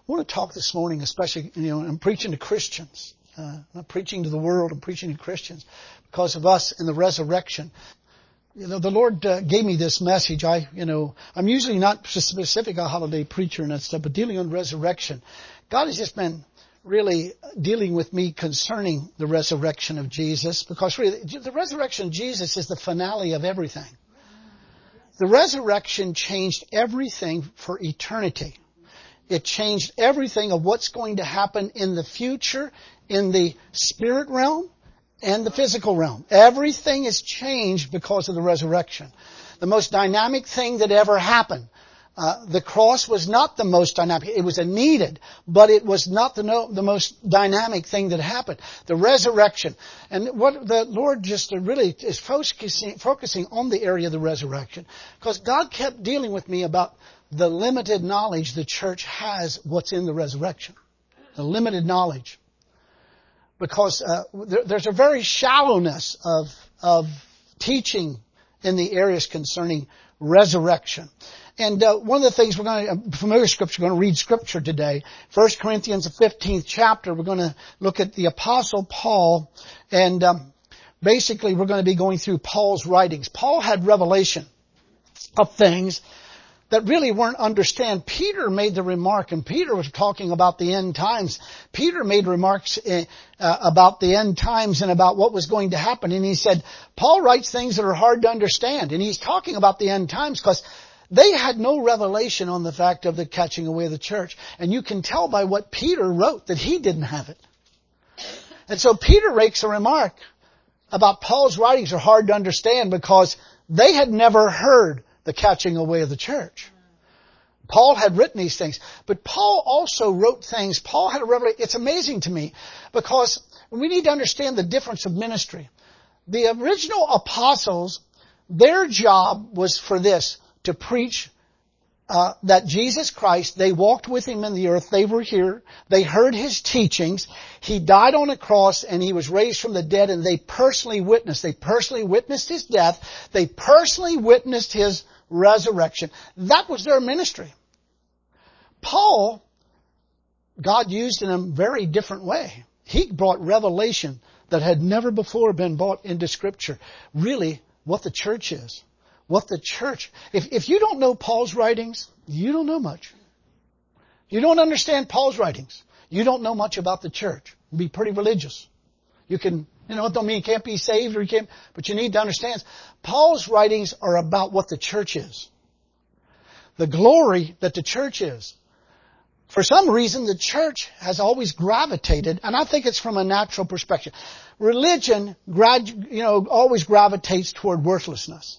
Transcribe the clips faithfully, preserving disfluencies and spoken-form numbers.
I want to talk this morning, especially, you know, I'm preaching to Christians. Uh, I'm not preaching to the world, I'm preaching to Christians because of us in the resurrection. You know, the Lord uh, gave me this message. I, you know, I'm usually not specific a holiday preacher and that stuff, but dealing on resurrection. God has just been really dealing with me concerning the resurrection of Jesus, because really the resurrection of Jesus is the finale of everything. The resurrection changed everything for eternity. It changed everything of what's going to happen in the future, in the spirit realm and the physical realm. Everything is changed because of the resurrection. The most dynamic thing that ever happened. Uh, the cross was not the most dynamic. It was a needed, but it was not the, no, the most dynamic thing that happened. The resurrection. And what the Lord just really is focusing, focusing on the area of the resurrection. Because God kept dealing with me about the limited knowledge the church has what's in the resurrection. The limited knowledge. Because uh, there, there's a very shallowness of, of teaching in the areas concerning resurrection. And uh, one of the things we're going to, familiar scripture, we're going to read scripture today. First Corinthians, the fifteenth chapter, we're going to look at the Apostle Paul. And um, basically we're going to be going through Paul's writings. Paul had revelation of things that really weren't understood. Peter made the remark, and Peter was talking about the end times. Peter made remarks uh, about the end times and about what was going to happen. And he said, Paul writes things that are hard to understand. And he's talking about the end times because they had no revelation on the fact of the catching away of the church. And you can tell by what Peter wrote that he didn't have it. And so Peter makes a remark about Paul's writings are hard to understand because they had never heard the catching away of the church. Paul had written these things, but Paul also wrote things. Paul had a revelation. It's amazing to me because we need to understand the difference of ministry. The original apostles, their job was for this, to preach uh, that Jesus Christ, they walked with Him in the earth. They were here. They heard His teachings. He died on a cross and He was raised from the dead, and they personally witnessed. They personally witnessed His death. They personally witnessed His resurrection. That was their ministry. Paul, God used in a very different way. He brought revelation that had never before been brought into Scripture. Really, what the church is. What the church... If, if you don't know Paul's writings, you don't know much. You don't understand Paul's writings. You don't know much about the church. Be pretty religious. You can... You know, it don't mean you can't be saved or you can't... But you need to understand, Paul's writings are about what the church is. The glory that the church is. For some reason, the church has always gravitated, and I think it's from a natural perspective. Religion, grad, you know, always gravitates toward worthlessness.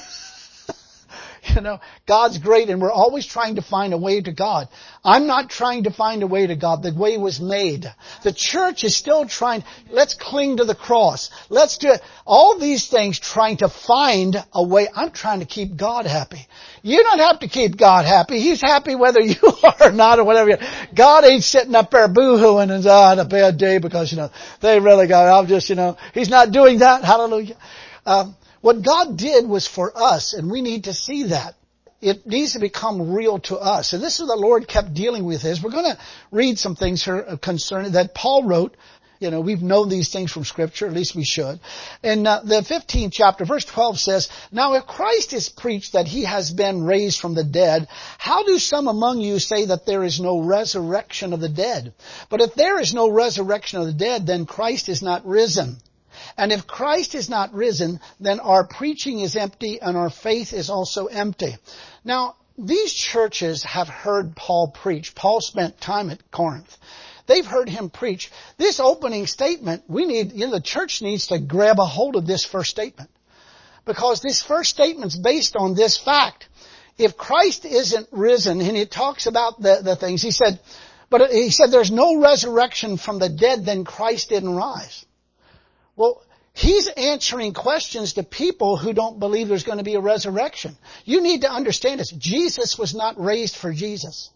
You know, God's great and we're always trying to find a way to God. I'm not trying to find a way to God. The way was made. The church is still trying, let's cling to the cross. Let's do it. All these things trying to find a way. I'm trying to keep God happy. You don't have to keep God happy. He's happy whether you are or not or whatever. God ain't sitting up there boo-hooing and, oh, on a bad day because, you know, they really got, I'm just, you know, He's not doing that. Hallelujah. Um, What God did was for us, and we need to see that. It needs to become real to us. And this is what the Lord kept dealing with is, we're going to read some things here concerning that Paul wrote. You know, we've known these things from Scripture, at least we should. And uh, the fifteenth chapter, verse twelve says, Now if Christ is preached that He has been raised from the dead, how do some among you say that there is no resurrection of the dead? But if there is no resurrection of the dead, then Christ is not risen. And if Christ is not risen, then our preaching is empty and our faith is also empty. Now, these churches have heard Paul preach. Paul spent time at Corinth. They've heard him preach. This opening statement, we need, you know, the church needs to grab a hold of this first statement. Because this first statement's based on this fact. If Christ isn't risen, and it talks about the, the things, he said, but he said there's no resurrection from the dead, then Christ didn't rise. Well, he's answering questions to people who don't believe there's going to be a resurrection. You need to understand this. Jesus was not raised for Jesus.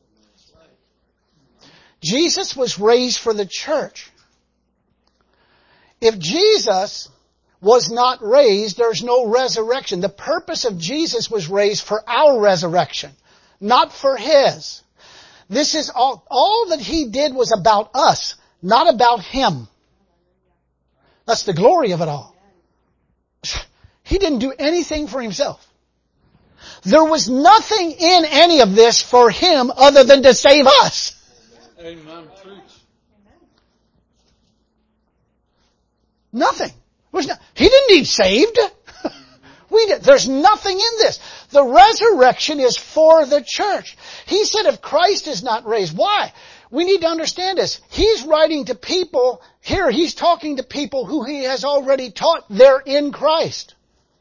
Jesus was raised for the church. If Jesus was not raised, there's no resurrection. The purpose of Jesus was raised for our resurrection, not for His. This is all, all that He did was about us, not about Him. That's the glory of it all. He didn't do anything for Himself. There was nothing in any of this for Him other than to save us. Amen. Preach. Nothing. Was not, he didn't need saved. We did. There's nothing in this. The resurrection is for the church. He said if Christ is not raised, why? We need to understand this. He's writing to people, here He's talking to people who He has already taught they're in Christ.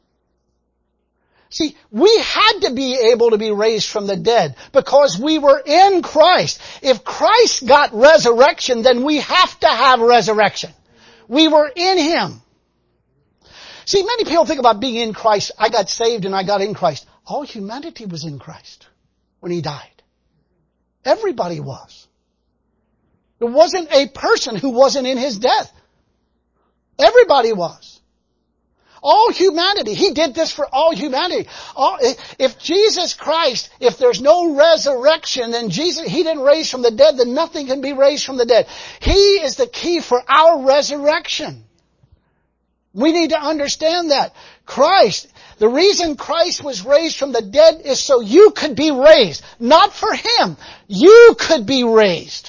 See, we had to be able to be raised from the dead because we were in Christ. If Christ got resurrection, then we have to have resurrection. We were in Him. See, many people think about being in Christ. I got saved and I got in Christ. All humanity was in Christ when He died. Everybody was. There wasn't a person who wasn't in His death. Everybody was. All humanity. He did this for all humanity. All, if Jesus Christ, if there's no resurrection, then Jesus, He didn't raise from the dead, then nothing can be raised from the dead. He is the key for our resurrection. We need to understand that. Christ, the reason Christ was raised from the dead is so you could be raised. Not for Him. You could be raised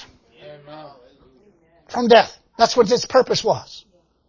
from death. That's what its purpose was.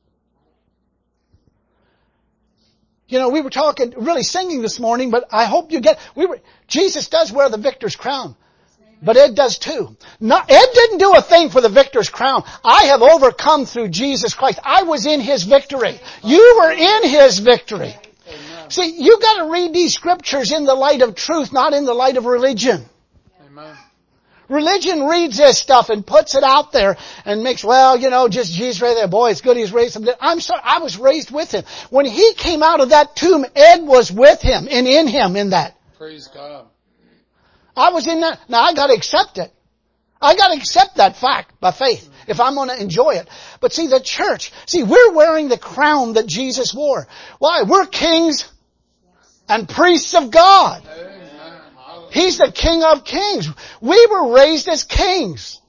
You know, we were talking, really singing this morning, but I hope you get, we were, Jesus does wear the victor's crown. But Ed does too. Not, Ed didn't do a thing for the victor's crown. I have overcome through Jesus Christ. I was in His victory. You were in His victory. Amen. See, you got to read these scriptures in the light of truth, not in the light of religion. Amen. Religion reads this stuff and puts it out there and makes, well, you know, just Jesus right there. Boy, it's good He's raised Him. I'm sorry, I was raised with Him. When He came out of that tomb, Ed was with Him and in Him in that. Praise God. I was in that. Now I got to accept it. I got to accept that fact by faith if I'm going to enjoy it. But see, the church, see, we're wearing the crown that Jesus wore. Why? We're kings and priests of God. He's the King of kings. We were raised as kings.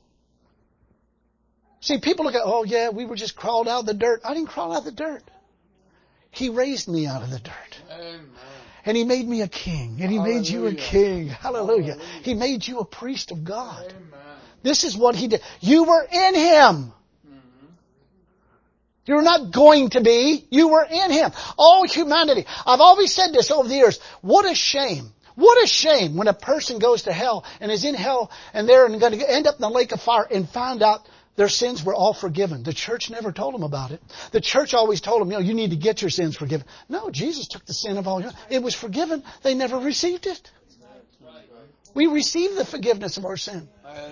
See, people look at, oh yeah, we were just crawled out of the dirt. I didn't crawl out of the dirt. He raised me out of the dirt. Amen. And He made me a king. And He Hallelujah. Made you a king. Hallelujah. Hallelujah. He made you a priest of God. Amen. This is what He did. You were in Him. Mm-hmm. You're not going to be. You were in Him. All humanity. I've always said this over the years. What a shame. What a shame when a person goes to hell and is in hell and they're going to end up in the lake of fire and found out their sins were all forgiven. The church never told them about it. The church always told them, you know, you need to get your sins forgiven. No, Jesus took the sin of all. It was forgiven. They never received it. We receive the forgiveness of our sin.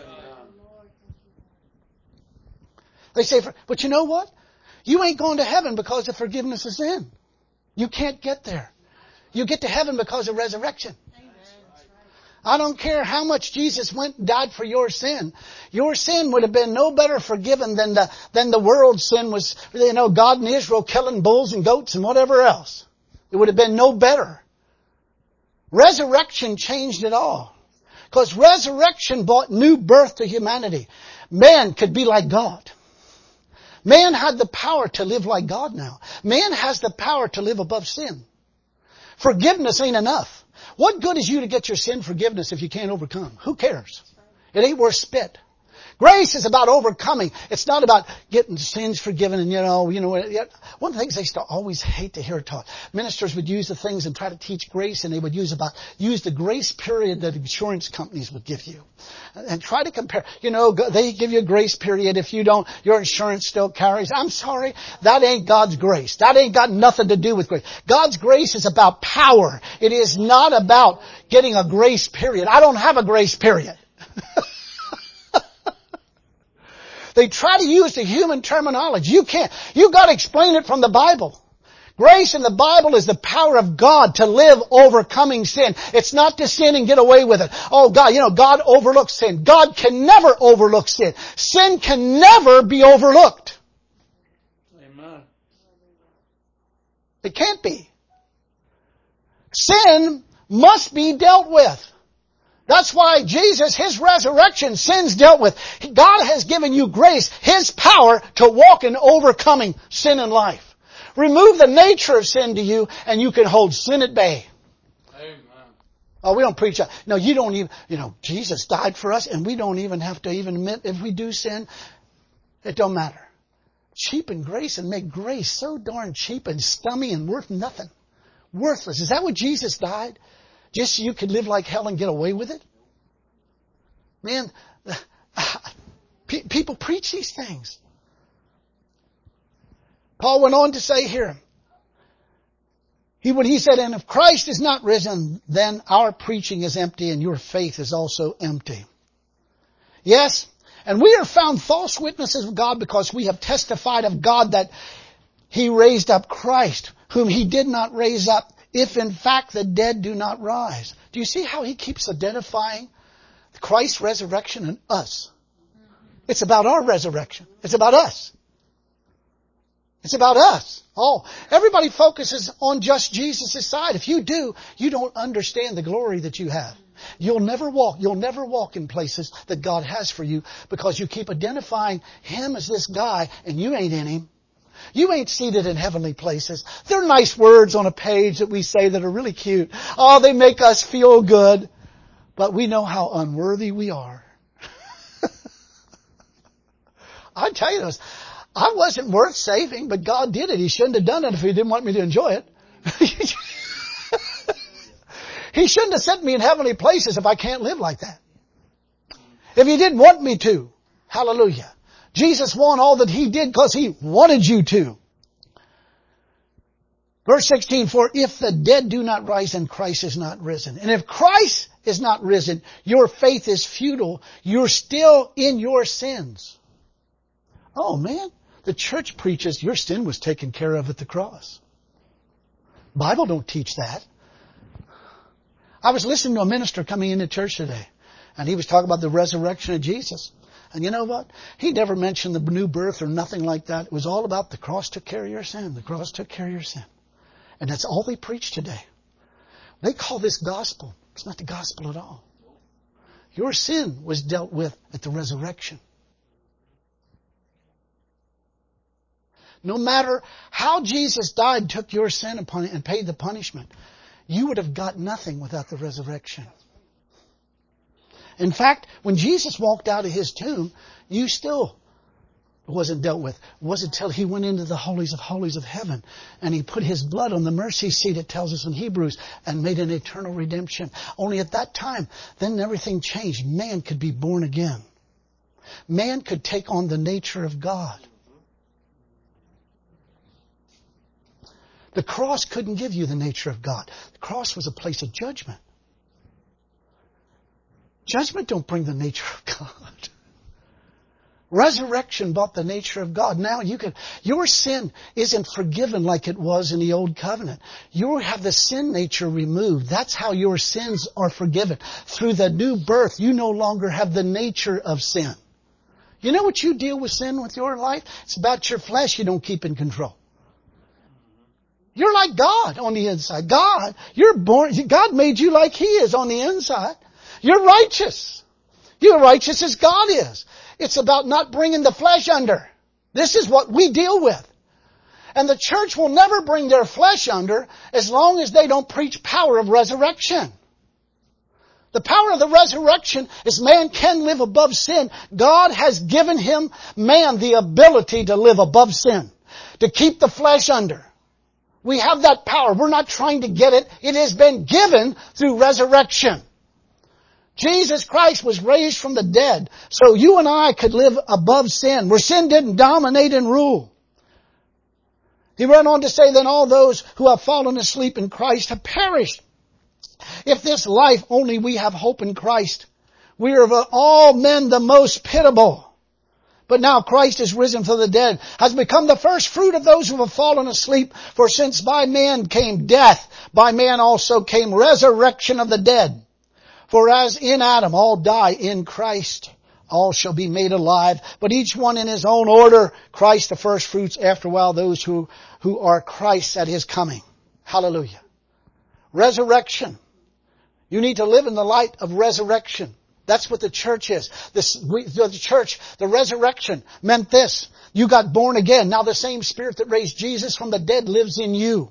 They say, but you know what? You ain't going to heaven because of forgiveness of sin. You can't get there. You get to heaven because of resurrection. I don't care how much Jesus went and died for your sin. Your sin would have been no better forgiven than the, than the world's sin was, you know, God and Israel killing bulls and goats and whatever else. It would have been no better. Resurrection changed it all. Because resurrection brought new birth to humanity. Man could be like God. Man had the power to live like God now. Man has the power to live above sin. Forgiveness ain't enough. What good is you to get your sin forgiveness if you can't overcome? Who cares? It ain't worth spit. Grace is about overcoming. It's not about getting sins forgiven and, you know, you know, one of the things I used to always hate to hear taught. Ministers would use the things and try to teach grace, and they would use about, use the grace period that insurance companies would give you. And try to compare, you know, they give you a grace period. If you don't, your insurance still carries. I'm sorry. That ain't God's grace. That ain't got nothing to do with grace. God's grace is about power. It is not about getting a grace period. I don't have a grace period. They try to use the human terminology. You can't. You've got to explain it from the Bible. Grace in the Bible is the power of God to live overcoming sin. It's not to sin and get away with it. Oh God, you know, God overlooks sin. God can never overlook sin. Sin can never be overlooked. Amen. It can't be. Sin must be dealt with. That's why Jesus, His resurrection, sin's dealt with. God has given you grace, His power to walk in overcoming sin in life. Remove the nature of sin to you and you can hold sin at bay. Amen. Oh, we don't preach that. No, you don't even, you know, Jesus died for us and we don't even have to even admit if we do sin. It don't matter. Cheapen grace and make grace so darn cheap and scummy and worth nothing. Worthless. Is that what Jesus died? Just so you could live like hell and get away with it? Man, pe- people preach these things. Paul went on to say here, he when he said, and if Christ is not risen, then our preaching is empty and your faith is also empty. Yes, and we are found false witnesses of God because we have testified of God that He raised up Christ, whom He did not raise up, if in fact the dead do not rise. Do you see how he keeps identifying Christ's resurrection and us? It's about our resurrection. It's about us. It's about us. Oh, everybody focuses on just Jesus' side. If you do, you don't understand the glory that you have. You'll never walk, you'll never walk in places that God has for you because you keep identifying Him as this guy and you ain't in Him. You ain't seated in heavenly places. They're nice words on a page that we say that are really cute. Oh, they make us feel good. But we know how unworthy we are. I tell you this, I wasn't worth saving, but God did it. He shouldn't have done it if He didn't want me to enjoy it. He shouldn't have sent me in heavenly places if I can't live like that. If He didn't want me to. Hallelujah. Jesus won all that He did because He wanted you to. Verse sixteen, for if the dead do not rise, then Christ is not risen. And if Christ is not risen, your faith is futile. You're still in your sins. Oh man, the church preaches your sin was taken care of at the cross. Bible don't teach that. I was listening to a minister coming into church today, and he was talking about the resurrection of Jesus. And you know what? He never mentioned the new birth or nothing like that. It was all about the cross took care of your sin. The cross took care of your sin. And that's all they preach today. They call this gospel. It's not the gospel at all. Your sin was dealt with at the resurrection. No matter how Jesus died, took your sin upon it and paid the punishment, you would have got nothing without the resurrection. In fact, when Jesus walked out of His tomb, you still wasn't dealt with. It wasn't until He went into the holies of holies of heaven and He put His blood on the mercy seat, it tells us in Hebrews, and made an eternal redemption. Only at that time, then everything changed. Man could be born again. Man could take on the nature of God. The cross couldn't give you the nature of God. The cross was a place of judgment. Judgment don't bring the nature of God. Resurrection brought the nature of God. Now you can, your sin isn't forgiven like it was in the old covenant. You have the sin nature removed. That's how your sins are forgiven. Through the new birth, you no longer have the nature of sin. You know what you deal with sin with your life? It's about your flesh you don't keep in control. You're like God on the inside. God, you're born, God made you like He is on the inside. You're righteous. You're righteous as God is. It's about not bringing the flesh under. This is what we deal with. And the church will never bring their flesh under as long as they don't preach power of resurrection. The power of the resurrection is man can live above sin. God has given him, man, the ability to live above sin. To keep the flesh under. We have that power. We're not trying to get it. It has been given through resurrection. Jesus Christ was raised from the dead so you and I could live above sin, where sin didn't dominate and rule. He went on to say, then all those who have fallen asleep in Christ have perished. If this life only we have hope in Christ, we are of all men the most pitiable. But now Christ is risen from the dead, has become the first fruit of those who have fallen asleep. For since by man came death, by man also came resurrection of the dead. For as in Adam all die, in Christ all shall be made alive, but each one in his own order. Christ the first fruits, after a while those who, who are Christ's at His coming. Hallelujah. Resurrection. You need to live in the light of resurrection. That's what the church is. This, we, the church, the resurrection meant this. You got born again. Now the same Spirit that raised Jesus from the dead lives in you.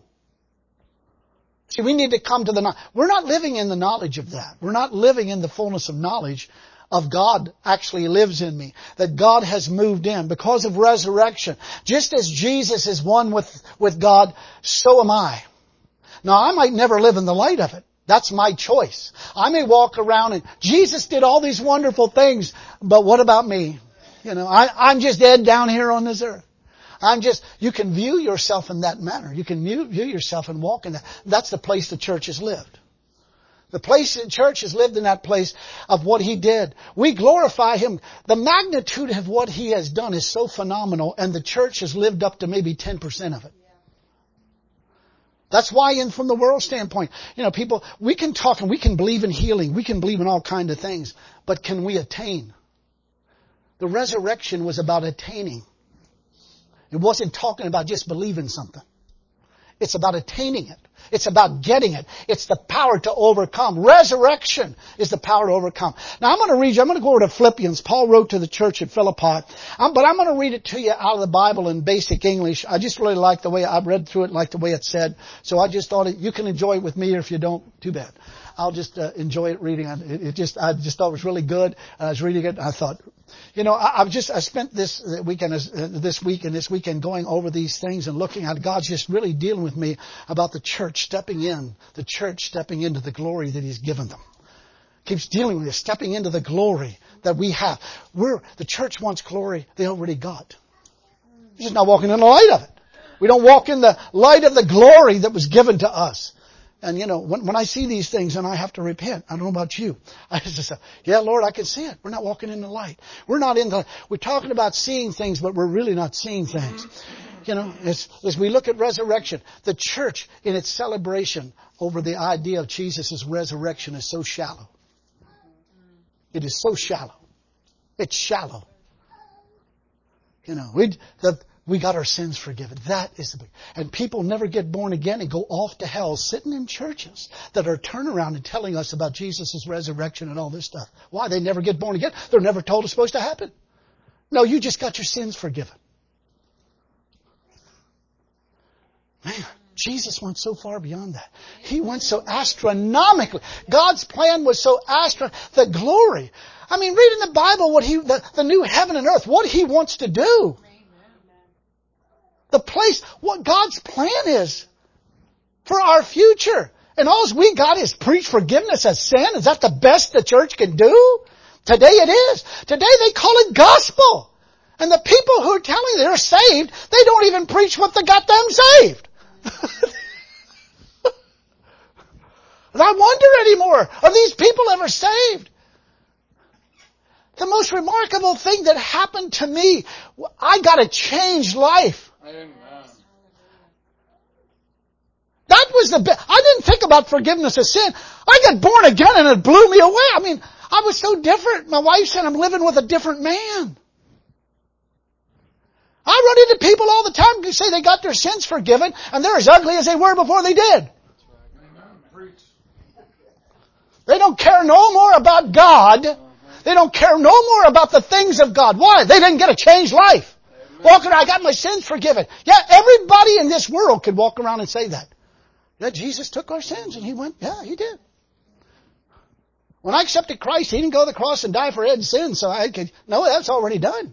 See, we need to come to the knowledge. We're not living in the knowledge of that. We're not living in the fullness of knowledge of God actually lives in me. That God has moved in because of resurrection. Just as Jesus is one with, with God, so am I. Now I might never live in the light of it. That's my choice. I may walk around and Jesus did all these wonderful things, but what about me? You know, I, I'm just dead down here on this earth. I'm just, you can view yourself in that manner. You can view, view yourself and walk in that. That's the place the church has lived. The place the church has lived in that place of what He did. We glorify Him. The magnitude of what He has done is so phenomenal, and the church has lived up to maybe ten percent of it. That's why, in from the world standpoint, you know, people, we can talk and we can believe in healing. We can believe in all kinds of things. But can we attain? The resurrection was about attaining. It wasn't talking about just believing something. It's about attaining it. It's about getting it. It's the power to overcome. Resurrection is the power to overcome. Now I'm going to read you, I'm going to go over to Philippians. Paul wrote to the church at Philippi. Um, but I'm going to read it to you out of the Bible in basic English. I just really like the way, I've read through it like the way it's said. So I just thought it, you can enjoy it with me, or if you don't, too bad. I'll just uh, enjoy it reading it. It, it just, I just thought it was really good. I was reading it and I thought, you know, I, I've just, I spent this weekend, uh, this week and this weekend going over these things and looking at God's just really dealing with me about the church stepping in, the church stepping into the glory that He's given them. Keeps dealing with us, stepping into the glory that we have. We're, the church wants glory they already got. We're just not walking in the light of it. We don't walk in the light of the glory that was given to us. And you know, when, when I see these things and I have to repent, I don't know about you. I just say, yeah, Lord, I can see it. We're not walking in the light. We're not in the, we're talking about seeing things, but we're really not seeing things. You know, as, as we look at resurrection, the church in its celebration over the idea of Jesus' resurrection is so shallow. It is so shallow. It's shallow. You know, we the, we got our sins forgiven. That is the big. And people never get born again and go off to hell sitting in churches that are turning around and telling us about Jesus' resurrection and all this stuff. Why? They never get born again. They're never told it's supposed to happen. No, you just got your sins forgiven. Man, Jesus went so far beyond that. He went so astronomically. God's plan was so astronomical. The glory. I mean, read in the Bible what He, the, the new heaven and earth, what He wants to do. The place, what God's plan is for our future. And all we got is preach forgiveness of sin. Is that the best the church can do? Today it is. Today they call it gospel. And the people who are telling they're saved, they don't even preach what they got them saved. And I wonder anymore, are these people ever saved? The most remarkable thing that happened to me, I got a changed life. Amen. That was the best. I didn't think about forgiveness of sin. I got born again and it blew me away. I mean, I was so different. My wife said I'm living with a different man. I run into people all the time who say they got their sins forgiven and they're as ugly as they were before they did. They don't care no more about God. They don't care no more about the things of God. Why? They didn't get a changed life. Walking around, I got my sins forgiven. Yeah, everybody in this world could walk around and say that. Yeah, Jesus took our sins and He went, yeah, He did. When I accepted Christ, He didn't go to the cross and die for Ed's sins, so I could, no, that's already done.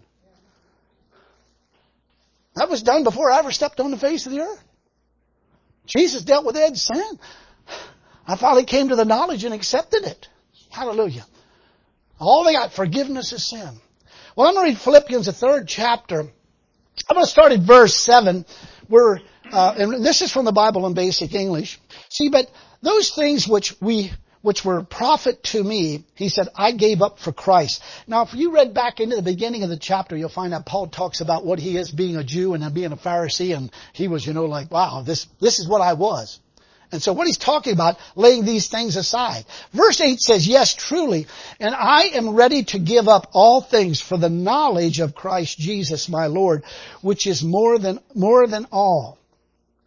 That was done before I ever stepped on the face of the earth. Jesus dealt with Ed's sin. I finally came to the knowledge and accepted it. Hallelujah. All they got, forgiveness of sin. Well, I'm going to read Philippians, the third chapter. I'm going to start at verse seven. Where, uh, and this is from the Bible in basic English. See, but those things which we, which were profit to me, he said, I gave up for Christ. Now, if you read back into the beginning of the chapter, you'll find that Paul talks about what he is being a Jew and being a Pharisee. And he was, you know, like, wow, this, this is what I was. And so what he's talking about, laying these things aside. Verse eight says, yes, truly, and I am ready to give up all things for the knowledge of Christ Jesus my Lord, which is more than, more than all.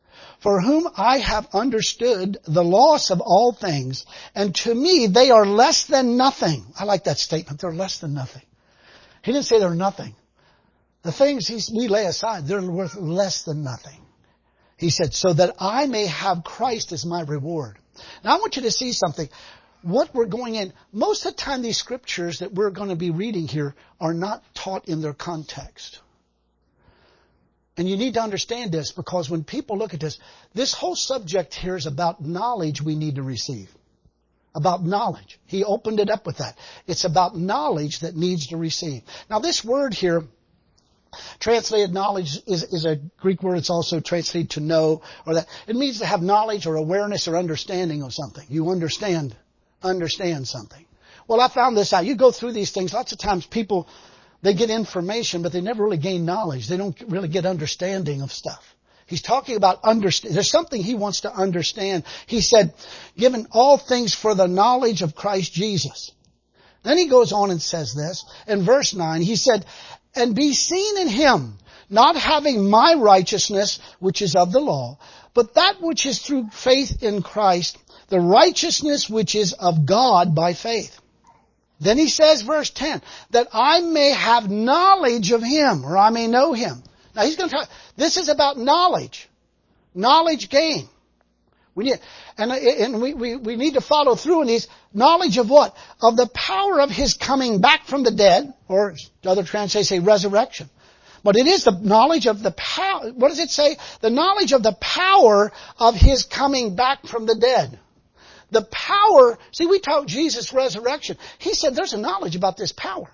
for whom I have understood the loss of all things, and to me they are less than nothing. I like that statement. They're less than nothing. He didn't say they're nothing. The things he's, we lay aside, they're worth less than nothing. He said, so that I may have Christ as my reward. Now I want you to see something. What we're going in, most of the time these scriptures that we're going to be reading here are not taught in their context. And you need to understand this, because when people look at this, this whole subject here is about knowledge we need to receive. About knowledge. He opened it up with that. It's about knowledge that needs to receive. Now this word here, translated knowledge, is, is a Greek word. It's also translated to know, or that. It means to have knowledge or awareness or understanding of something. You understand, understand something. Well, I found this out. You go through these things. Lots of times people, they get information, but they never really gain knowledge. They don't really get understanding of stuff. He's talking about understand. There's something he wants to understand. He said, given all things for the knowledge of Christ Jesus. Then he goes on and says this. In verse nine, he said, and be seen in him, not having my righteousness, which is of the law, but that which is through faith in Christ, the righteousness which is of God by faith. Then he says, verse ten, that I may have knowledge of him, or I may know him. Now he's going to talk, this is about knowledge. Knowledge gain. We need, and, and we, we, we need to follow through in these. Knowledge of what? Of the power of his coming back from the dead, or other translations say resurrection. But it is the knowledge of the power, what does it say? The knowledge of the power of his coming back from the dead. The power, see, we taught Jesus' resurrection. He said there's a knowledge about this power.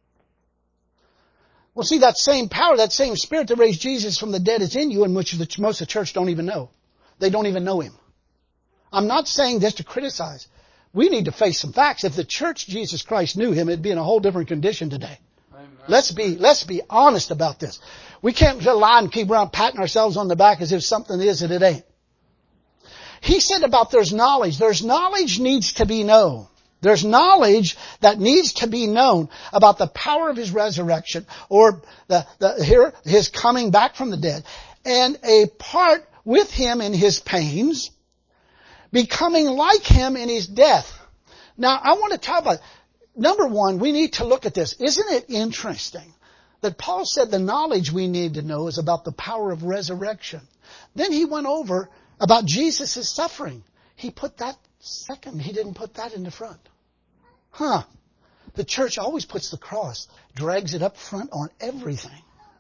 Well, see, that same power, that same spirit that raised Jesus from the dead is in you, and which the, most of the church don't even know. They don't even know him. I'm not saying this to criticize. We need to face some facts. If the church Jesus Christ knew him, it'd be in a whole different condition today. Amen. Let's be, let's be honest about this. We can't just lie and keep around patting ourselves on the back as if something is and it ain't. He said about there's knowledge. There's knowledge needs to be known. There's knowledge that needs to be known about the power of his resurrection, or the, the here his coming back from the dead, and a part with him in his pains, becoming like him in his death. Now, I want to talk about, number one, we need to look at this. Isn't it interesting that Paul said the knowledge we need to know is about the power of resurrection? Then he went over about Jesus' suffering. He put that second. He didn't put that in the front. Huh. The church always puts the cross, drags it up front on everything.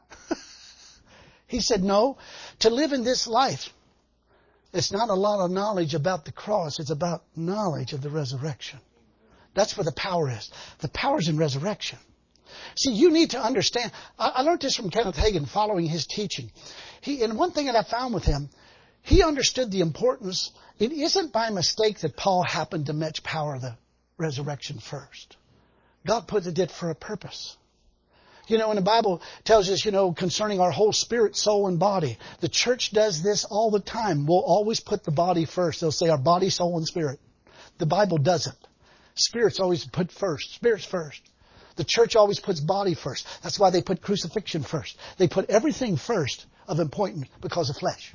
He said, no, to live in this life, it's not a lot of knowledge about the cross. It's about knowledge of the resurrection. That's where the power is. The power's in resurrection. See, you need to understand. I, I learned this from Kenneth Hagin following his teaching. He, and one thing that I found with him, he understood the importance. It isn't by mistake that Paul happened to mention power of the resurrection first. God put it for a purpose. You know, when the Bible tells us, you know, concerning our whole spirit, soul, and body, the church does this all the time. We'll always put the body first. They'll say our body, soul, and spirit. The Bible doesn't. Spirit's always put first. Spirit's first. The church always puts body first. That's why they put crucifixion first. They put everything first of importance because of flesh.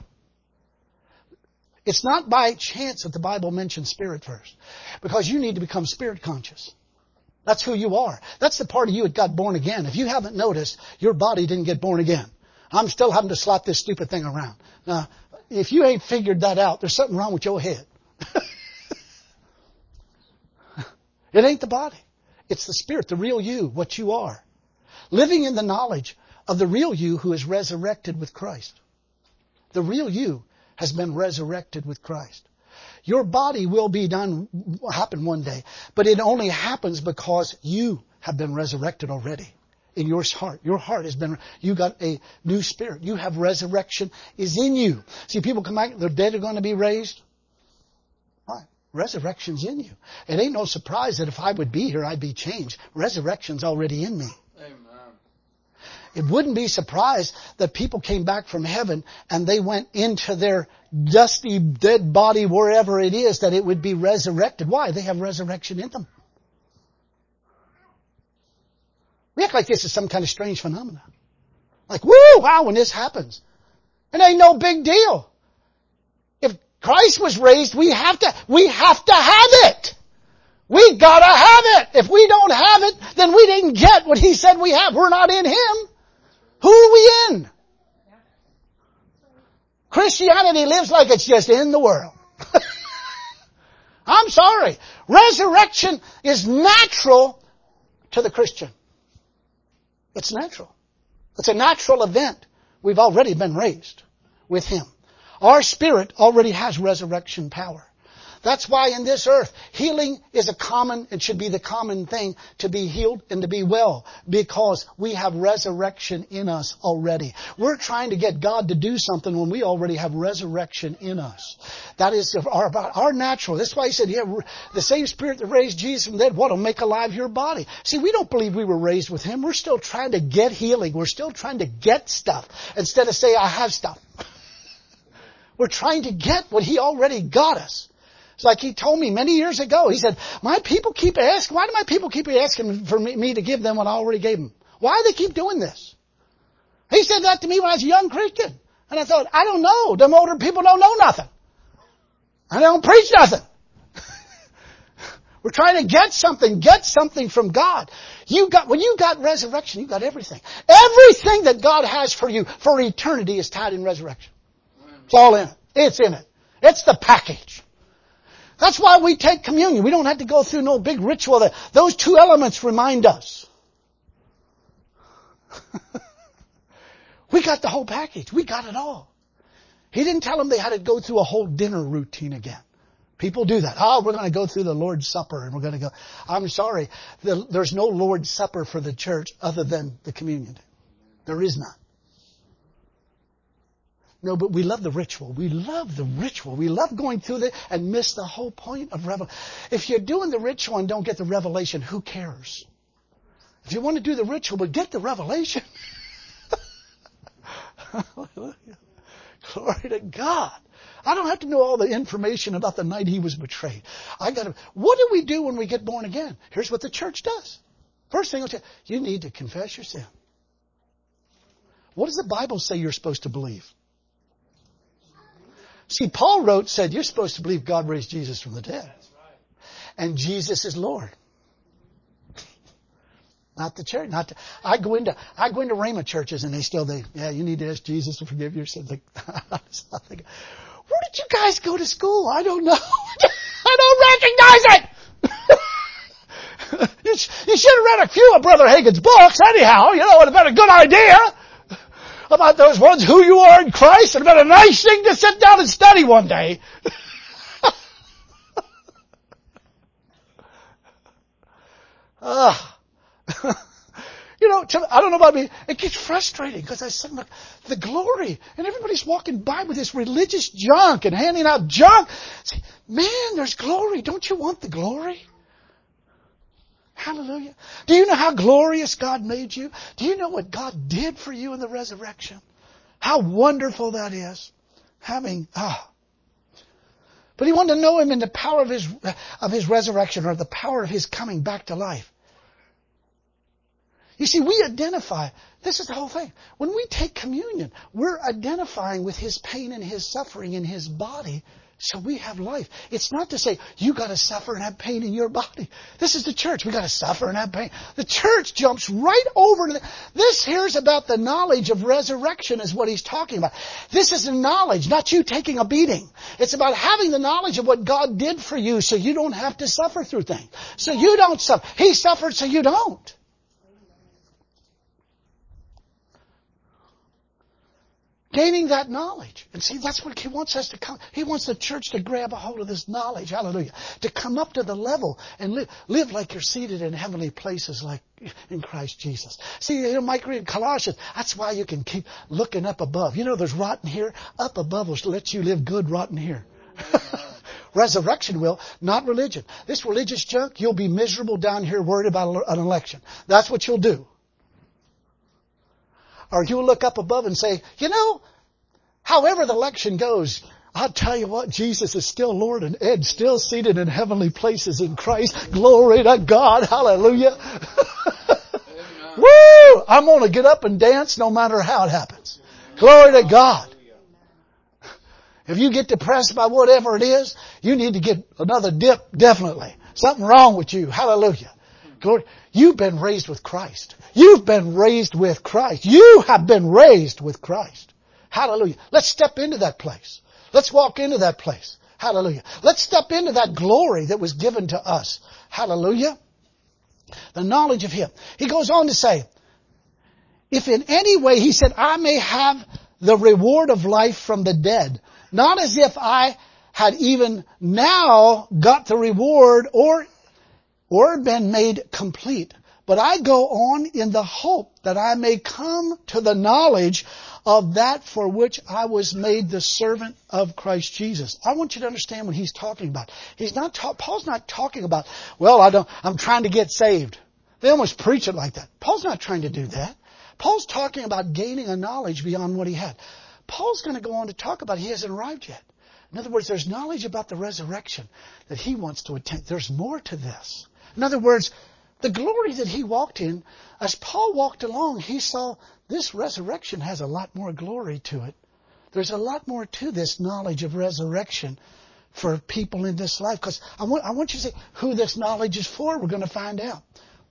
It's not by chance that the Bible mentions spirit first. Because you need to become spirit conscious. That's who you are. That's the part of you that got born again. If you haven't noticed, your body didn't get born again. I'm still having to slap this stupid thing around. Now, if you ain't figured that out, there's something wrong with your head. It ain't the body. It's the spirit, the real you, what you are. Living in the knowledge of the real you who is resurrected with Christ. The real you has been resurrected with Christ. Your body will be done, happen one day, but it only happens because you have been resurrected already in your heart. Your heart has been, you got a new spirit. You have resurrection is in you. See, people come back, the dead are going to be raised. Right. Resurrection's in you. It ain't no surprise that if I would be here, I'd be changed. Resurrection's already in me. Amen. It wouldn't be surprised that people came back from heaven and they went into their dusty dead body wherever it is, that it would be resurrected. Why? They have resurrection in them. We act like this is some kind of strange phenomenon. Like, woo, wow, when this happens. It ain't no big deal. Christ was raised. We have to, we have to have it. We gotta have it. If we don't have it, then we didn't get what He said we have. We're not in Him. Who are we in? Christianity lives like it's just in the world. I'm sorry. Resurrection is natural to the Christian. It's natural. It's a natural event. We've already been raised with Him. Our spirit already has resurrection power. That's why in this earth, healing is a common, it should be the common thing to be healed and to be well, because we have resurrection in us already. We're trying to get God to do something when we already have resurrection in us. That is our, about our natural. That's why He said, yeah, the same Spirit that raised Jesus from the dead, what will make alive your body? See, we don't believe we were raised with Him. We're still trying to get healing. We're still trying to get stuff instead of say, I have stuff. We're trying to get what He already got us. It's like He told me many years ago. He said, my people keep asking, why do my people keep asking for me, me to give them what I already gave them? Why do they keep doing this? He said that to me when I was a young Christian. And I thought, I don't know. Them older people don't know nothing. I don't preach nothing. We're trying to get something, get something from God. You got, when you got resurrection, you got everything. Everything that God has for you for eternity is tied in resurrection. It's all in it. It's in it. It's the package. That's why we take communion. We don't have to go through no big ritual. That those two elements remind us. We got the whole package. We got it all. He didn't tell them they had to go through a whole dinner routine again. People do that. Oh, we're going to go through the Lord's Supper and we're going to go. I'm sorry. There's no Lord's Supper for the church other than the communion. There is none. No, but we love the ritual. We love the ritual. We love going through it and miss the whole point of revelation. If you're doing the ritual and don't get the revelation, who cares? If you want to do the ritual but get the revelation. Hallelujah. Glory to God. I don't have to know all the information about the night He was betrayed. I got to. What do we do when we get born again? Here's what the church does. First thing, I'll tell you, you need to confess your sin. What does the Bible say you're supposed to believe? See, Paul wrote, said, you're supposed to believe God raised Jesus from the dead. And Jesus is Lord. Not the church. Not the, I go into I go into Rhema churches and they still they yeah you need to ask Jesus to forgive your sins. Like, thinking, where did you guys go to school? I don't know. I don't recognize it. you, you should have read a few of Brother Hagin's books anyhow. You know, it would have been a good idea about those ones, who you are in Christ. It would have been a nice thing to sit down and study one day. Ah. You know, I don't know about me. It gets frustrating because I said, look, the glory, and everybody's walking by with this religious junk and handing out junk. Say, man, there's glory. Don't you want the glory? Hallelujah. Do you know how glorious God made you? Do you know what God did for you in the resurrection? How wonderful that is. Having, ah. But he wanted to know Him in the power of His, of His resurrection, or the power of His coming back to life. You see, we identify, this is the whole thing. When we take communion, we're identifying with His pain and His suffering in His body, so we have life. It's not to say, you got to suffer and have pain in your body. This is the church. We got to suffer and have pain. The church jumps right over to the, this here's about the knowledge of resurrection is what he's talking about. This is the knowledge, not you taking a beating. It's about having the knowledge of what God did for you so you don't have to suffer through things. So you don't suffer. He suffered so you don't. Gaining that knowledge. And see, that's what He wants us to come. He wants the church to grab a hold of this knowledge. Hallelujah. To come up to the level and live, live like you're seated in heavenly places like in Christ Jesus. See, you know, Mike read Colossians. That's why you can keep looking up above. You know, there's rotten here. Up above will let you live good rotten here. Resurrection will, not religion. This religious junk, you'll be miserable down here worried about an election. That's what you'll do. Or you'll look up above and say, you know, however the election goes, I'll tell you what, Jesus is still Lord and Ed's still seated in heavenly places in Christ. Glory to God. Hallelujah. Woo! I'm going to get up and dance no matter how it happens. Glory to God. If you get depressed by whatever it is, you need to get another dip, definitely. Something wrong with you. Hallelujah. Glory. You've been raised with Christ. You've been raised with Christ. You have been raised with Christ. Hallelujah. Let's step into that place. Let's walk into that place. Hallelujah. Let's step into that glory that was given to us. Hallelujah. The knowledge of Him. He goes on to say, if in any way, he said, I may have the reward of life from the dead, not as if I had even now got the reward or, or been made complete, but I go on in the hope that I may come to the knowledge of that for which I was made the servant of Christ Jesus. I want you to understand what he's talking about. He's not ta- Paul's not talking about, well, I don't, I'm trying to get saved. They almost preach it like that. Paul's not trying to do that. Paul's talking about gaining a knowledge beyond what he had. Paul's going to go on to talk about he hasn't arrived yet. In other words, there's knowledge about the resurrection that he wants to attain. There's more to this. In other words, the glory that he walked in, as Paul walked along, he saw this resurrection has a lot more glory to it. There's a lot more to this knowledge of resurrection for people in this life. Because I want, I want you to see who this knowledge is for. We're going to find out.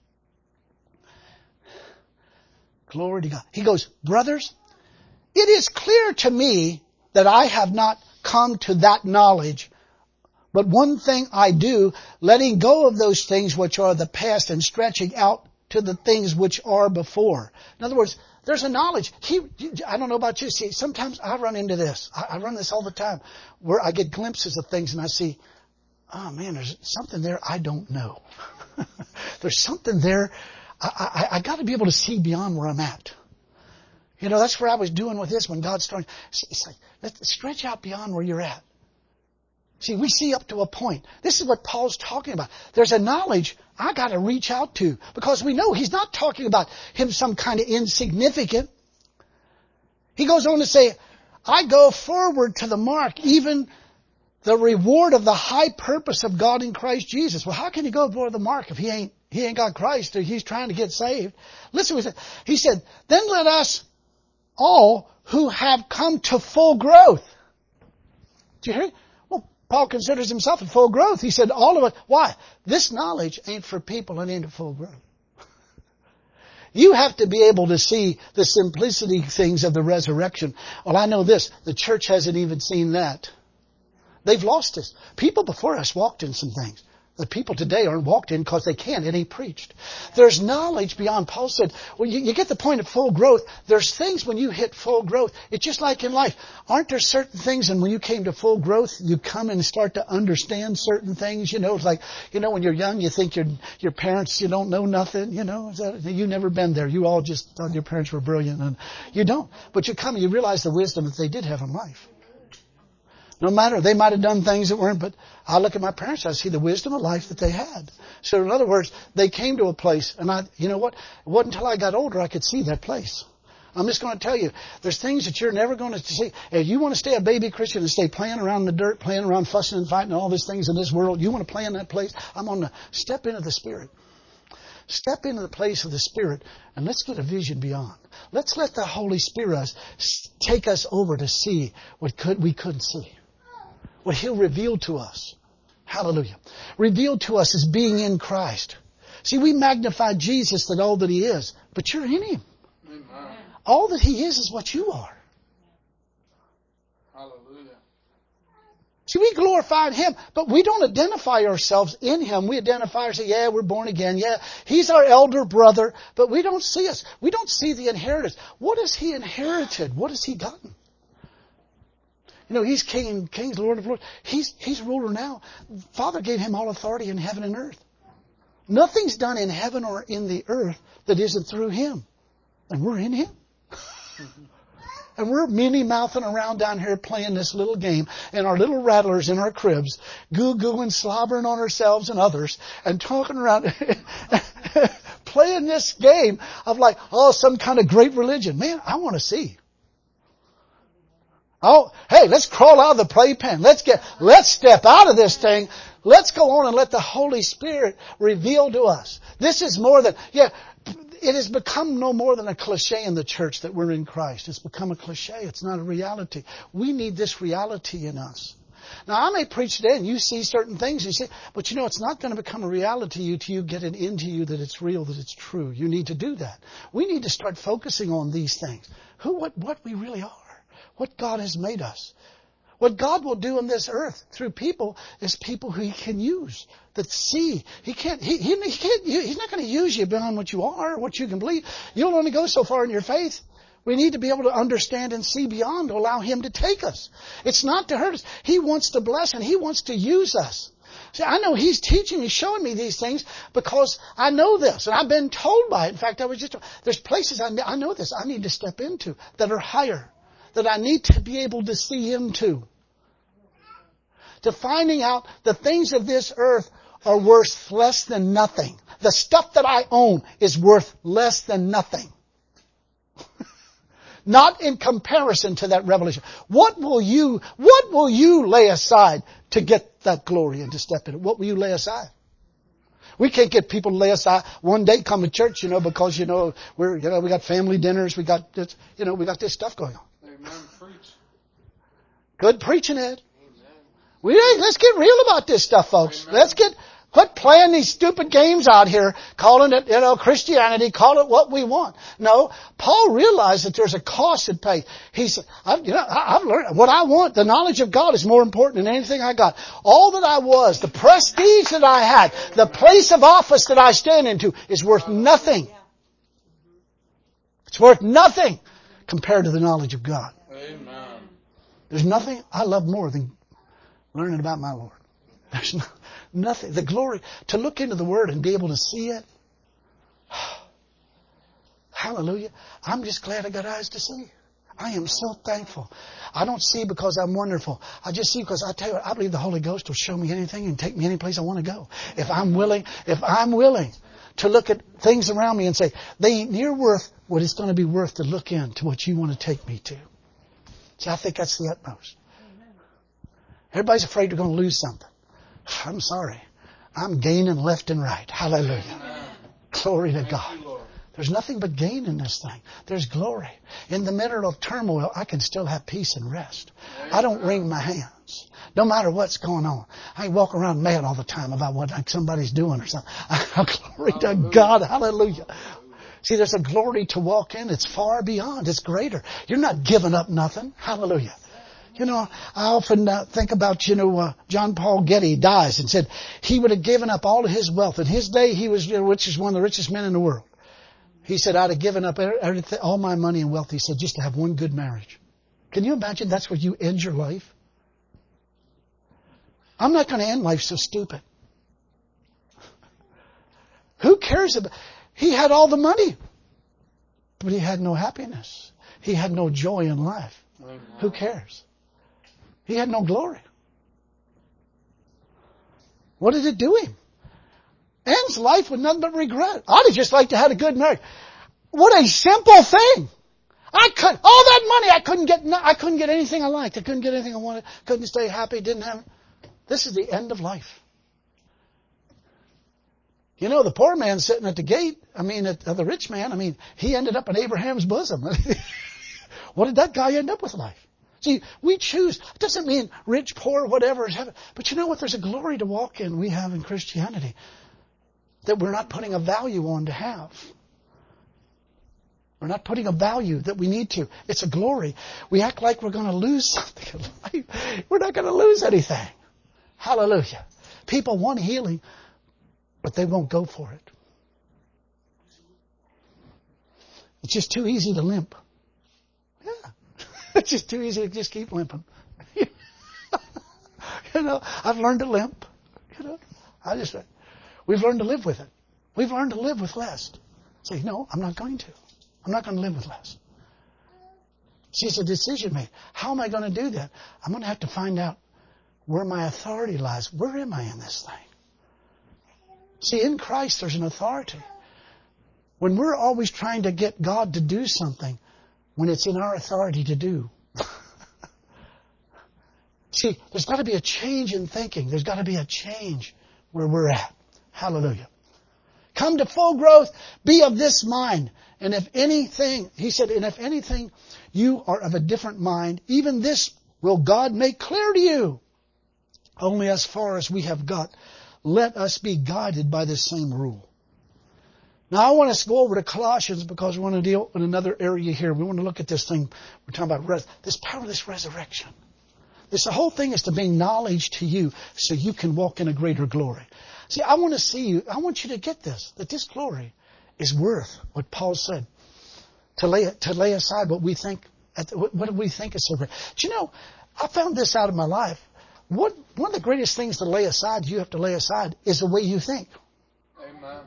Glory to God. He goes, brothers, it is clear to me that I have not come to that knowledge. But one thing I do, letting go of those things which are the past and stretching out to the things which are before. In other words, there's a knowledge. He, I don't know about you. See, sometimes I run into this. I, I run this all the time where I get glimpses of things and I see, oh man, there's something there I don't know. There's something there. I, I, I got to be able to see beyond where I'm at. You know, that's where I was doing with this when God started. It's like, let's stretch out beyond where you're at. See, we see up to a point. This is what Paul's talking about. There's a knowledge I got to reach out to because we know he's not talking about him some kind of insignificant. He goes on to say, I go forward to the mark, even the reward of the high purpose of God in Christ Jesus. Well, how can he go for the mark if he ain't he ain't got Christ or he's trying to get saved? Listen what he said. He said, then let us all who have come to full growth. Do you hear it? Paul considers himself in full growth. He said, all of it. Why? This knowledge ain't for people that ain't in full growth. You have to be able to see the simplicity things of the resurrection. Well, I know this. The church hasn't even seen that. They've lost this. People before us walked in some things that people today aren't walked in because they can't. It ain't preached. There's knowledge beyond. Paul said, well, you, you get the point of full growth. There's things when you hit full growth. It's just like in life. Aren't there certain things, and when you came to full growth, you come and start to understand certain things? You know, it's like, you know, when you're young, you think your your parents, you don't know nothing. You know, is that, you've never been there. You all just thought your parents were brilliant, and you don't. But you come and you realize the wisdom that they did have in life. No matter, they might have done things that weren't, but I look at my parents, I see the wisdom of life that they had. So in other words, they came to a place, and I, you know what? It wasn't until I got older I could see that place. I'm just going to tell you, there's things that you're never going to see. If you want to stay a baby Christian and stay playing around in the dirt, playing around, fussing and fighting and all these things in this world, you want to play in that place, I'm going to step into the Spirit. Step into the place of the Spirit and let's get a vision beyond. Let's let the Holy Spirit take us over to see what could we couldn't see. What He'll reveal to us. Hallelujah. Revealed to us as being in Christ. See, we magnify Jesus that all that He is, but you're in Him. Amen. All that He is is what you are. Hallelujah. See, we glorify Him, but we don't identify ourselves in Him. We identify ourselves, yeah, we're born again. Yeah, He's our elder brother, but we don't see us. We don't see the inheritance. What has He inherited? What has He gotten? You know, He's King and Kings, Lord of Lords. He's, he's ruler now. Father gave Him all authority in heaven and earth. Nothing's done in heaven or in the earth that isn't through Him. And we're in Him. And we're mealy-mouthing around down here playing this little game in our little rattlers in our cribs, goo-gooing, slobbering on ourselves and others, and talking around, playing this game of like, oh, some kind of great religion. Man, I want to see. Oh, hey, let's crawl out of the playpen. Let's get, let's step out of this thing. Let's go on and let the Holy Spirit reveal to us. This is more than, yeah, it has become no more than a cliche in the church that we're in Christ. It's become a cliche. It's not a reality. We need this reality in us. Now, I may preach today and you see certain things, you see, but you know, it's not going to become a reality to you till you get it into you that it's real, that it's true. You need to do that. We need to start focusing on these things. Who, what, what we really are. What God has made us. What God will do on this earth through people is people who He can use, that see. He can't, he, he, he can't, He's not going to use you beyond what you are, what you can believe. You'll only go so far in your faith. We need to be able to understand and see beyond to allow Him to take us. It's not to hurt us. He wants to bless and He wants to use us. See, I know He's teaching, He's showing me these things because I know this and I've been told by it. In fact, I was just, there's places I, I know this I need to step into that are higher, that I need to be able to see into. To finding out the things of this earth are worth less than nothing. The stuff that I own is worth less than nothing. Not in comparison to that revelation. What will you, what will you lay aside to get that glory and to step in it? What will you lay aside? We can't get people to lay aside one day come to church, you know, because, you know, we're, you know, we got family dinners, we got this, you know, we got this stuff going on. Amen. Preach. Good preaching, Ed. We, let's get real about this stuff, folks. Amen. Let's get, quit playing these stupid games out here, calling it, you know, Christianity, call it what we want. No, Paul realized that there's a cost it pays. He said, I've, you know, I've learned what I want. The knowledge of God is more important than anything I got. All that I was, the prestige that I had, the place of office that I stand into is worth nothing. It's worth nothing compared to the knowledge of God. Amen. There's nothing I love more than learning about my Lord. There's no, nothing. The glory, to look into the Word and be able to see it. Hallelujah. I'm just glad I got eyes to see. I am so thankful. I don't see because I'm wonderful. I just see because I tell you what, I believe the Holy Ghost will show me anything and take me any place I want to go. If I'm willing, if I'm willing to look at things around me and say, they ain't near worth what it's going to be worth to look into what you want to take me to. See, I think that's the utmost. Everybody's afraid they're going to lose something. I'm sorry. I'm gaining left and right. Hallelujah. Amen. Glory to God. There's nothing but gain in this thing. There's glory. In the middle of turmoil, I can still have peace and rest. I don't wring my hands. No matter what's going on. I ain't walk around mad all the time about what somebody's doing or something. Glory to God. Hallelujah. See, there's a glory to walk in. It's far beyond. It's greater. You're not giving up nothing. Hallelujah. You know, I often uh, think about, you know, uh, John Paul Getty dies and said he would have given up all of his wealth. In his day, he was, you know, richest, one of the richest men in the world. He said, I'd have given up everything, all my money and wealth, he said, just to have one good marriage. Can you imagine that's where you end your life? I'm not going to end life so stupid. Who cares about... He had all the money, but he had no happiness. He had no joy in life. Amen. Who cares? He had no glory. What did it do him? Ends life with nothing but regret. I'd have just liked to have a good marriage. What a simple thing. I could, all that money, I couldn't get, I couldn't get anything I liked. I couldn't get anything I wanted. Couldn't stay happy. Didn't have. This is the end of life. You know, the poor man sitting at the gate, I mean, at, uh, the rich man, I mean, he ended up in Abraham's bosom. What did that guy end up with life? See, we choose. It doesn't mean rich, poor, whatever is heaven. But you know what? There's a glory to walk in we have in Christianity that we're not putting a value on to have. We're not putting a value that we need to. It's a glory. We act like we're going to lose something in life. We're not going to lose anything. Hallelujah. People want healing, but they won't go for it. It's just too easy to limp. Yeah. It's just too easy to just keep limping. You know, I've learned to limp. You know, I just, we've learned to live with it. We've learned to live with less. Say, no, I'm not going to. I'm not going to live with less. See, it's a decision made. How am I going to do that? I'm going to have to find out where my authority lies. Where am I in this thing? See, in Christ, there's an authority. When we're always trying to get God to do something, when it's in our authority to do. See, there's got to be a change in thinking. There's got to be a change where we're at. Hallelujah. come to full growth, be of this mind. And if anything, he said, and if anything, you are of a different mind, even this will God make clear to you. Only as far as we have got, let us be guided by this same rule. Now I want us to go over to Colossians because we want to deal with another area here. We want to look at this thing. We're talking about res- this power of this resurrection. This the whole thing is to bring knowledge to you so you can walk in a greater glory. See, I want to see you, I want you to get this, that this glory is worth what Paul said. To lay, to lay aside what we think, at the, what do we think is so great. Do you know, I found this out of my life. What, one of the greatest things to lay aside, you have to lay aside, is the way you think. Amen.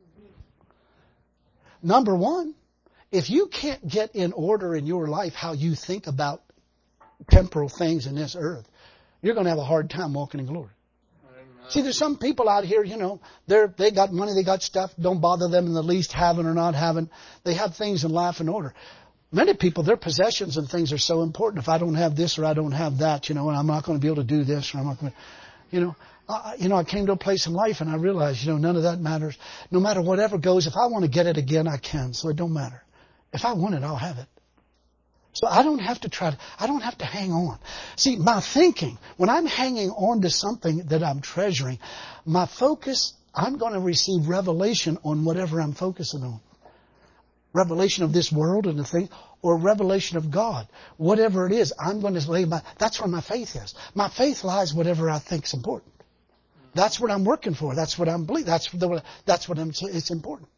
Number one, if you can't get in order in your life how you think about temporal things in this earth, you're going to have a hard time walking in glory. Amen. See, there's some people out here, you know, they're, they got money, they got stuff, don't bother them in the least having or not having. They have things in life in order. Many people, their possessions and things are so important. If I don't have this or I don't have that, you know, and I'm not going to be able to do this or I'm not going to, you know, I, you know, I came to a place in life and I realized, you know, none of that matters. No matter whatever goes, if I want to get it again, I can. So it don't matter. If I want it, I'll have it. So I don't have to try to, I don't have to hang on. See, my thinking, when I'm hanging on to something that I'm treasuring, my focus, I'm going to receive revelation on whatever I'm focusing on. Revelation of this world and the thing, or revelation of God. Whatever it is, I'm going to lay my, that's where my faith is. My faith lies whatever I think is important. That's what I'm working for. That's what I'm believing. That's the, that's what I'm, it's important.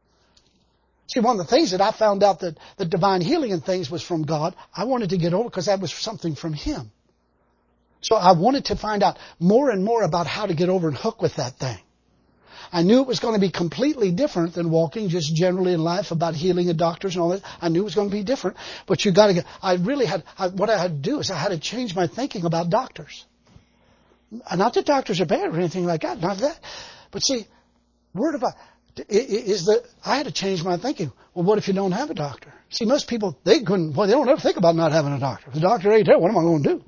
See, one of the things that I found out that the divine healing and things was from God, I wanted to get over because that was something from Him. So I wanted to find out more and more about how to get over and hook with that thing. I knew it was going to be completely different than walking just generally in life about healing and doctors and all that. I knew it was going to be different. But you got to get, I really had, I, what I had to do is I had to change my thinking about doctors. Not that doctors are bad or anything like that, not that. But see, word of, is that I had to change my thinking. Well, what if you don't have a doctor? See, most people, they couldn't, well, they don't ever think about not having a doctor. If the doctor ain't there, what am I going to do?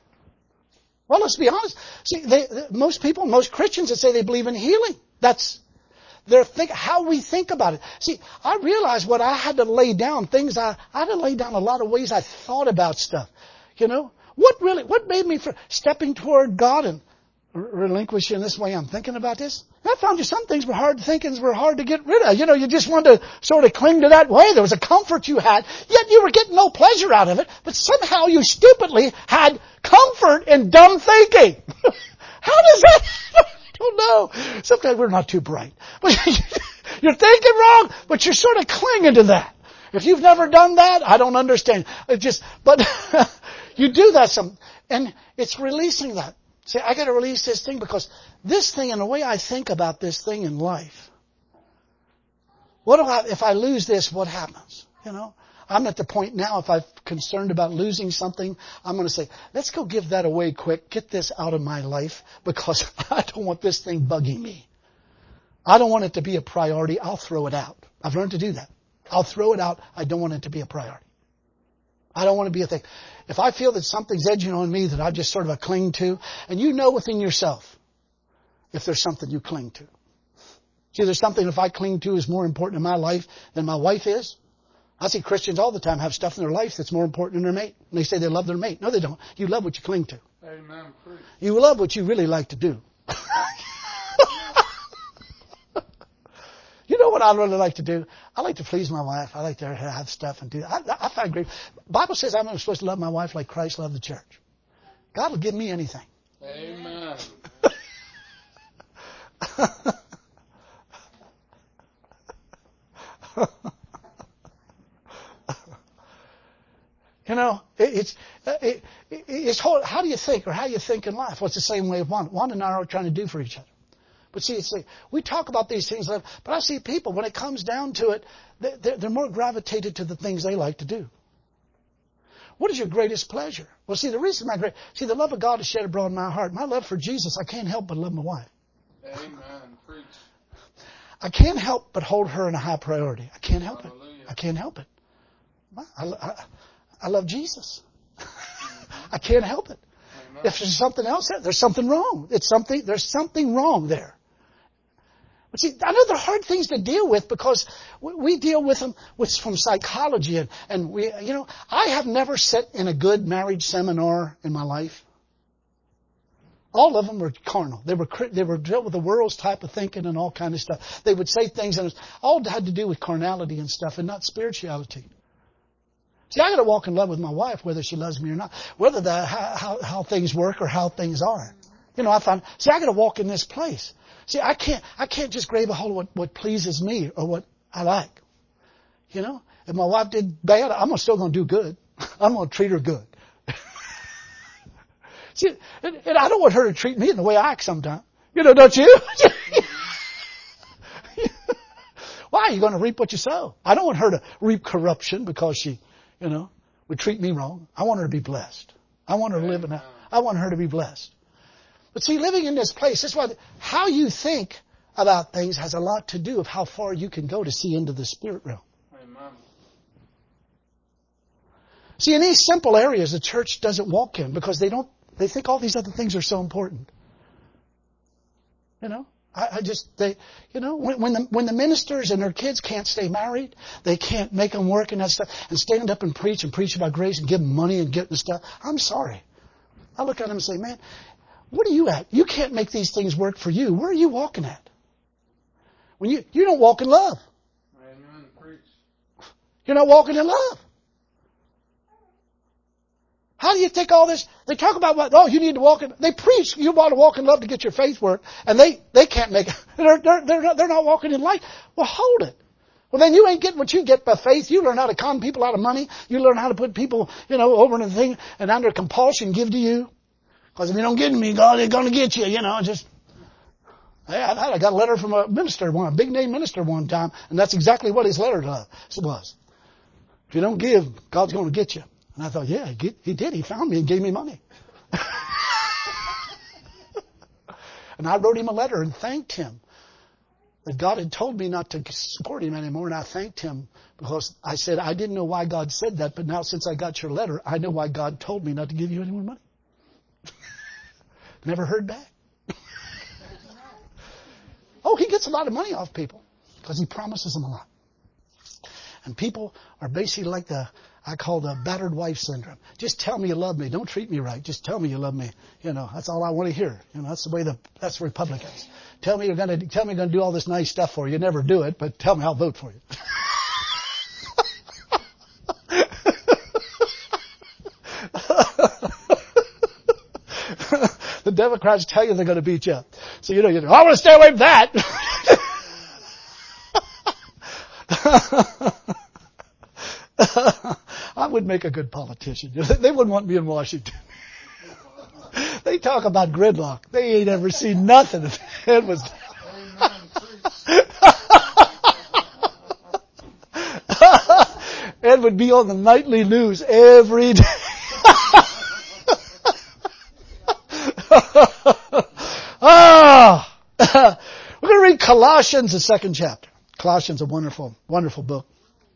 Well, let's be honest. See, they, most people, most Christians that say they believe in healing, that's their think, how we think about it. See, I realized what I had to lay down, things I, I had to lay down a lot of ways I thought about stuff. You know, what really, what made me for stepping toward God and relinquishing this way I'm thinking about this? I found you some things were hard thinkings were hard to get rid of. You know, you just wanted to sort of cling to that way. There was a comfort you had, yet you were getting no pleasure out of it, but somehow you stupidly had comfort in dumb thinking. How does that, I don't know. Sometimes we're not too bright. You're thinking wrong, but you're sort of clinging to that. If you've never done that, I don't understand. It just, but you do that some, and it's releasing that. See, I got to release this thing because this thing and the way I think about this thing in life. What do I, if I lose this, what happens? You know, I'm at the point now, if I'm concerned about losing something, I'm going to say, let's go give that away quick. Get this out of my life because I don't want this thing bugging me. I don't want it to be a priority. I'll throw it out. I've learned to do that. I'll throw it out. I don't want it to be a priority. I don't want to be a thing. If I feel that something's edging on me that I just sort of a cling to, and you know within yourself if there's something you cling to. See, there's something if I cling to is more important in my life than my wife is. I see Christians all the time have stuff in their life that's more important than their mate. And they say they love their mate. No, they don't. You love what you cling to. Amen. Preach. You love what you really like to do. You know what I really like to do? I like to please my wife. I like to have stuff and do that. I, I find great. The Bible says I'm supposed to love my wife like Christ loved the church. God will give me anything. Amen. You know, it, it's it, it, it's whole, how do you think or how you think in life? Well, it's the same way of Wanda. Wanda and I are trying to do for each other. But see, it's like, we talk about these things, but I see people, when it comes down to it, they're, they're more gravitated to the things they like to do. What is your greatest pleasure? Well, see, the reason my great, see, the love of God is shed abroad in my heart. My love for Jesus, I can't help but love my wife. Amen. Preach. I can't help but hold her in a high priority. I can't help Hallelujah. it. I can't help it. I, I, I love Jesus. I can't help it. Amen. If there's something else there, there's something wrong. It's something, there's something wrong there. But see, I know they're hard things to deal with because we deal with them with, from psychology. And, and we, you know, I have never sat in a good marriage seminar in my life. All of them were carnal. They were they were dealt with the world's type of thinking and all kind of stuff. They would say things and it was all had to do with carnality and stuff and not spirituality. See, I got to walk in love with my wife, whether she loves me or not, whether the how, how, how things work or how things are. You know, I find. See, I got to walk in this place. See, I can't I can't just grab a hold of what, what pleases me or what I like. You know, if my wife did bad, I'm still going to do good. I'm going to treat her good. See, and, and I don't want her to treat me in the way I act sometimes. You know, don't you? Why? You're going to reap what you sow. I don't want her to reap corruption because she, you know, would treat me wrong. I want her to be blessed. I want her to live in a, I want her to be blessed. But see, living in this place, that's why how you think about things has a lot to do with how far you can go to see into the spirit realm. Amen. See, in these simple areas, the church doesn't walk in because they don't. They think all these other things are so important. You know, I, I just, they, you know, when, when the when the ministers and their kids can't stay married, they can't make them work and that stuff, and stand up and preach and preach about grace and give them money and get the stuff. I'm sorry. I look at them and say, man, what are you at? You can't make these things work for you. Where are you walking at? When you you don't walk in love. Amen. Preach. You're not walking in love. How do you think all this? They talk about what? Oh, you need to walk in. They preach you want to walk in love to get your faith work, and they, they can't make it. They're they're they're not, they're not walking in light. Well, hold it. Well, then you ain't getting what you get by faith. You learn how to con people out of money. You learn how to put people, you know, over in the thing and under compulsion give to you. Because if you don't give to me, God ain't going to get you. You know, just. Hey, I, I got a letter from a minister, one a big name minister one time, and that's exactly what his letter was. If you don't give, God's going to get you. And I thought, yeah, he did. He found me and gave me money. And I wrote him a letter and thanked him that God had told me not to support him anymore. And I thanked him because I said, I didn't know why God said that. But now since I got your letter, I know why God told me not to give you any more money. Never heard back. Oh, he gets a lot of money off people because he promises them a lot. And people are basically like the, I call the battered wife syndrome. Just tell me you love me. Don't treat me right. Just tell me you love me. You know, that's all I want to hear. You know, that's the way the, that's Republicans. Tell me you're going to, tell me you're going to do all this nice stuff for you. You never do it, but tell me I'll vote for you. The Democrats tell you they're going to beat you up. So, you know, you know, I want to stay away from that. I would make a good politician. They wouldn't want me in Washington. They talk about gridlock. They ain't ever seen nothing. It was. Ed would be on the nightly news every day. Ah, we're going to read Colossians, the second chapter. Colossians, a wonderful, wonderful book.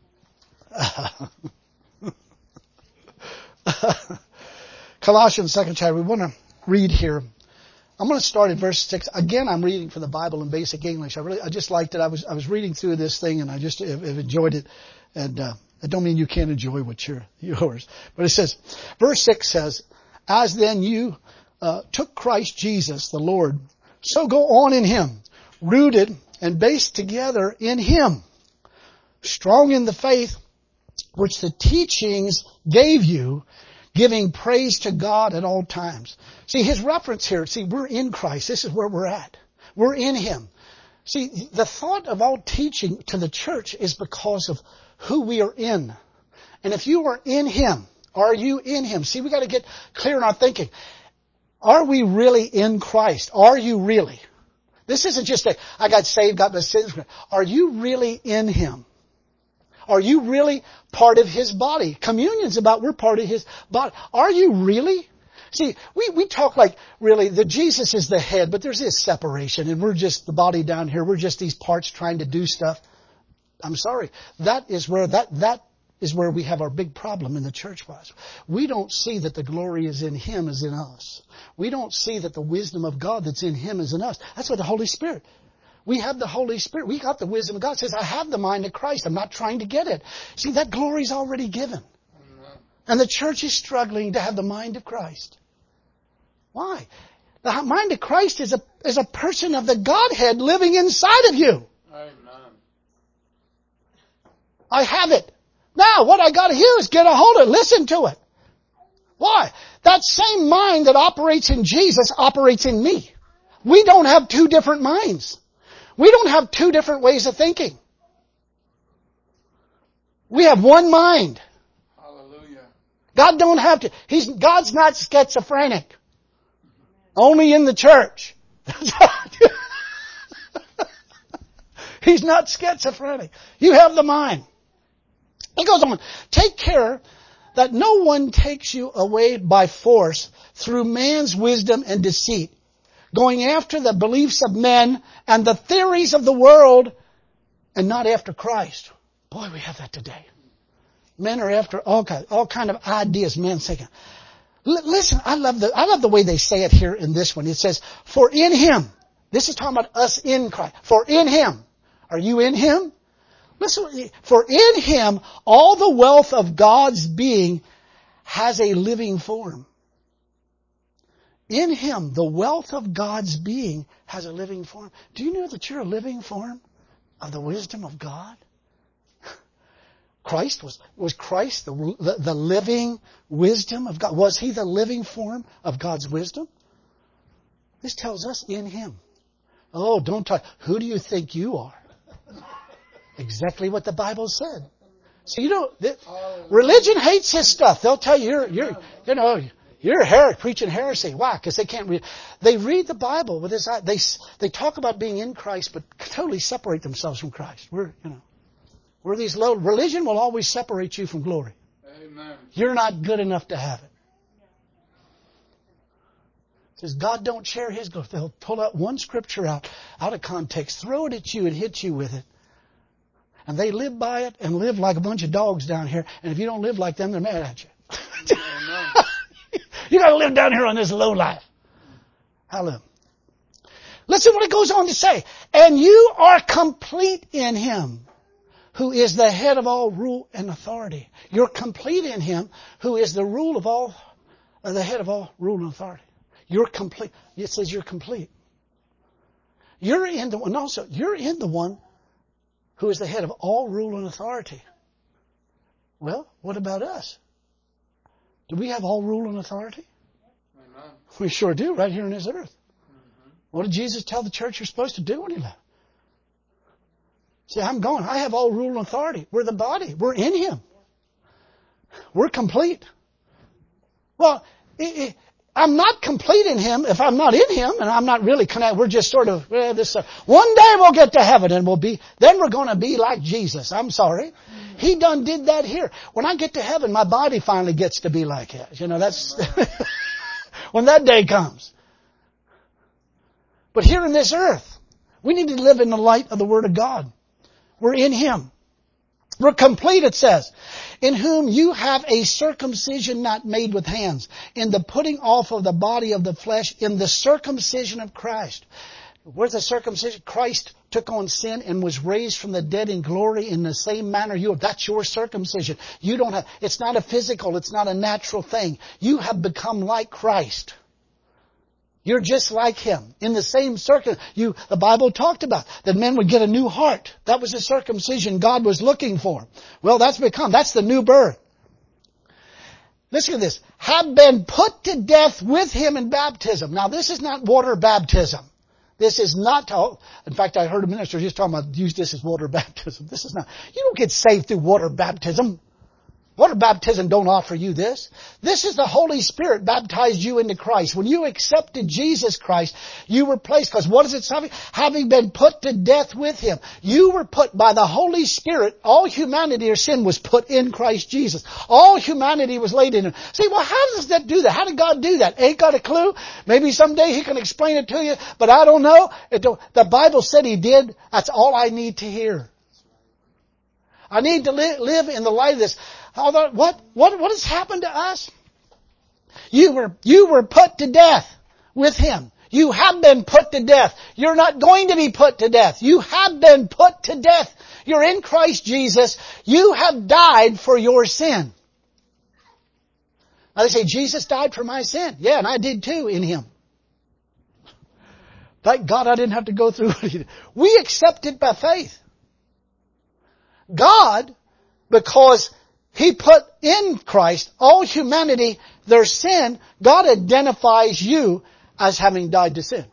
Colossians, second chapter. We want to read here. I'm going to start at verse six. Again, I'm reading from the Bible in basic English. I really, I just liked it. I was, I was reading through this thing, and I just have, have enjoyed it. And uh, I don't mean you can't enjoy what you're yours, but it says, verse six says, "As then you uh, took Christ Jesus, the Lord, so go on in Him, rooted and based together in Him, strong in the faith which the teachings gave you, giving praise to God at all times." See, his reference here, see, we're in Christ. This is where we're at. We're in Him. See, the thought of all teaching to the church is because of who we are in. And if you are in Him, are you in Him? See, we got to get clear in our thinking. Are we really in Christ? Are you really? This isn't just a, I got saved, got my sins. Are you really in Him? Are you really part of His body? Communion's about we're part of His body. Are you really? See, we, we talk like really that Jesus is the head, but there's this separation and we're just the body down here. We're just these parts trying to do stuff. I'm sorry. That is where that, that is where we have our big problem in the church wise. We don't see that the glory is in Him is in us. We don't see that the wisdom of God that's in Him is in us. That's what the Holy Spirit. We have the Holy Spirit. We got the wisdom of God. It says, I have the mind of Christ. I'm not trying to get it. See, that glory's already given. Amen. And the church is struggling to have the mind of Christ. Why? The mind of Christ is a, is a person of the Godhead living inside of you. Amen. I have it. Now, what I got to do is get a hold of it. Listen to it. Why? That same mind that operates in Jesus operates in me. We don't have two different minds. We don't have two different ways of thinking. We have one mind. Hallelujah. God don't have to. He's, God's not schizophrenic. Only in the church. He's not schizophrenic. You have the mind. He goes on, take care that no one takes you away by force through man's wisdom and deceit, going after the beliefs of men and the theories of the world and not after Christ. Boy, we have that today. Men are after all kind, all kind of ideas, men thinking. L- listen, I love the, I love the way they say it here in this one. It says, for in Him, this is talking about us in Christ, for in Him, are you in Him? Listen, for in Him, all the wealth of God's being has a living form. In Him, the wealth of God's being has a living form. Do you know that you're a living form of the wisdom of God? Christ was, was Christ the, the, the living wisdom of God? Was He the living form of God's wisdom? This tells us in Him. Oh, don't talk. Who do you think you are? Exactly what the Bible said. So you know, the, religion hates this stuff. They'll tell you you're, you're, you know, you're her- preaching heresy. Why? Because they can't read. They read the Bible with this. They they talk about being in Christ, but totally separate themselves from Christ. We're you know, we're these low. Religion will always separate you from glory. Amen. You're not good enough to have it. It says God don't share His glory. They'll pull out one scripture out out of context, throw it at you, and hit you with it. And they live by it and live like a bunch of dogs down here. And if you don't live like them, they're mad at you. You got to live down here on this low life. Hallelujah. Listen what it goes on to say. And you are complete in Him, who is the head of all rule and authority. You're complete in Him, who is the rule of all, uh, the head of all rule and authority. You're complete. It says you're complete. You're in the one. Also, you're in the one who is the head of all rule and authority. Well, what about us? Do we have all rule and authority? Amen. We sure do, right here on this earth. Mm-hmm. What did Jesus tell the church you're supposed to do when He left? See, I'm going. I have all rule and authority. We're the body. We're in Him. We're complete. Well, it, it, I'm not complete in Him if I'm not in Him, and I'm not really connected. We're just sort of, well, this. Uh, one day we'll get to heaven, and we'll be. Then we're going to be like Jesus. I'm sorry, He done did that here. When I get to heaven, my body finally gets to be like His. You know, that's when that day comes. But here in this earth, we need to live in the light of the Word of God. We're in Him. We're complete, it says, in whom you have a circumcision not made with hands, in the putting off of the body of the flesh, in the circumcision of Christ. Where's the circumcision? Christ took on sin and was raised from the dead in glory in the same manner you have. That's your circumcision. You don't have, it's not a physical, it's not a natural thing. You have become like Christ. You're just like Him. In the same circle, you, the Bible talked about that men would get a new heart. That was the circumcision God was looking for. Well, that's become, that's the new birth. Listen to this. Have been put to death with Him in baptism. Now, this is not water baptism. This is not, to, in fact, I heard a minister just talking about use this as water baptism. This is not, you don't get saved through water baptism. Water baptism don't offer you this. This is the Holy Spirit baptized you into Christ. When you accepted Jesus Christ, you were placed, because what is it saying? Having been put to death with Him. You were put by the Holy Spirit. All humanity or sin was put in Christ Jesus. All humanity was laid in Him. See, well, how does that do that? How did God do that? Ain't got a clue. Maybe someday He can explain it to you, but I don't know. It don't, the Bible said He did. That's all I need to hear. I need to li- live in the light of this. Although, what, what, what has happened to us? You were, you were put to death with Him. You have been put to death. You're not going to be put to death. You have been put to death. You're in Christ Jesus. You have died for your sin. Now they say, Jesus died for my sin. Yeah, and I did too in Him. Thank God I didn't have to go through what He did. We accept it by faith. God, because He put in Christ all humanity, their sin, God identifies you as having died to sin.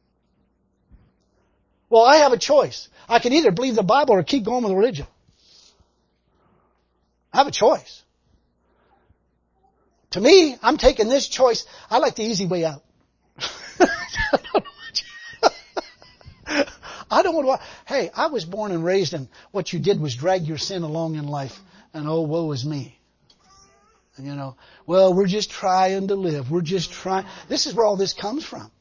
Well, I have a choice. I can either believe the Bible or keep going with religion. I have a choice. To me, I'm taking this choice. I like the easy way out. I don't want to, hey, I was born and raised and what you did was drag your sin along in life. And oh, woe is me. And you know, well, we're just trying to live. We're just trying. This is where all this comes from.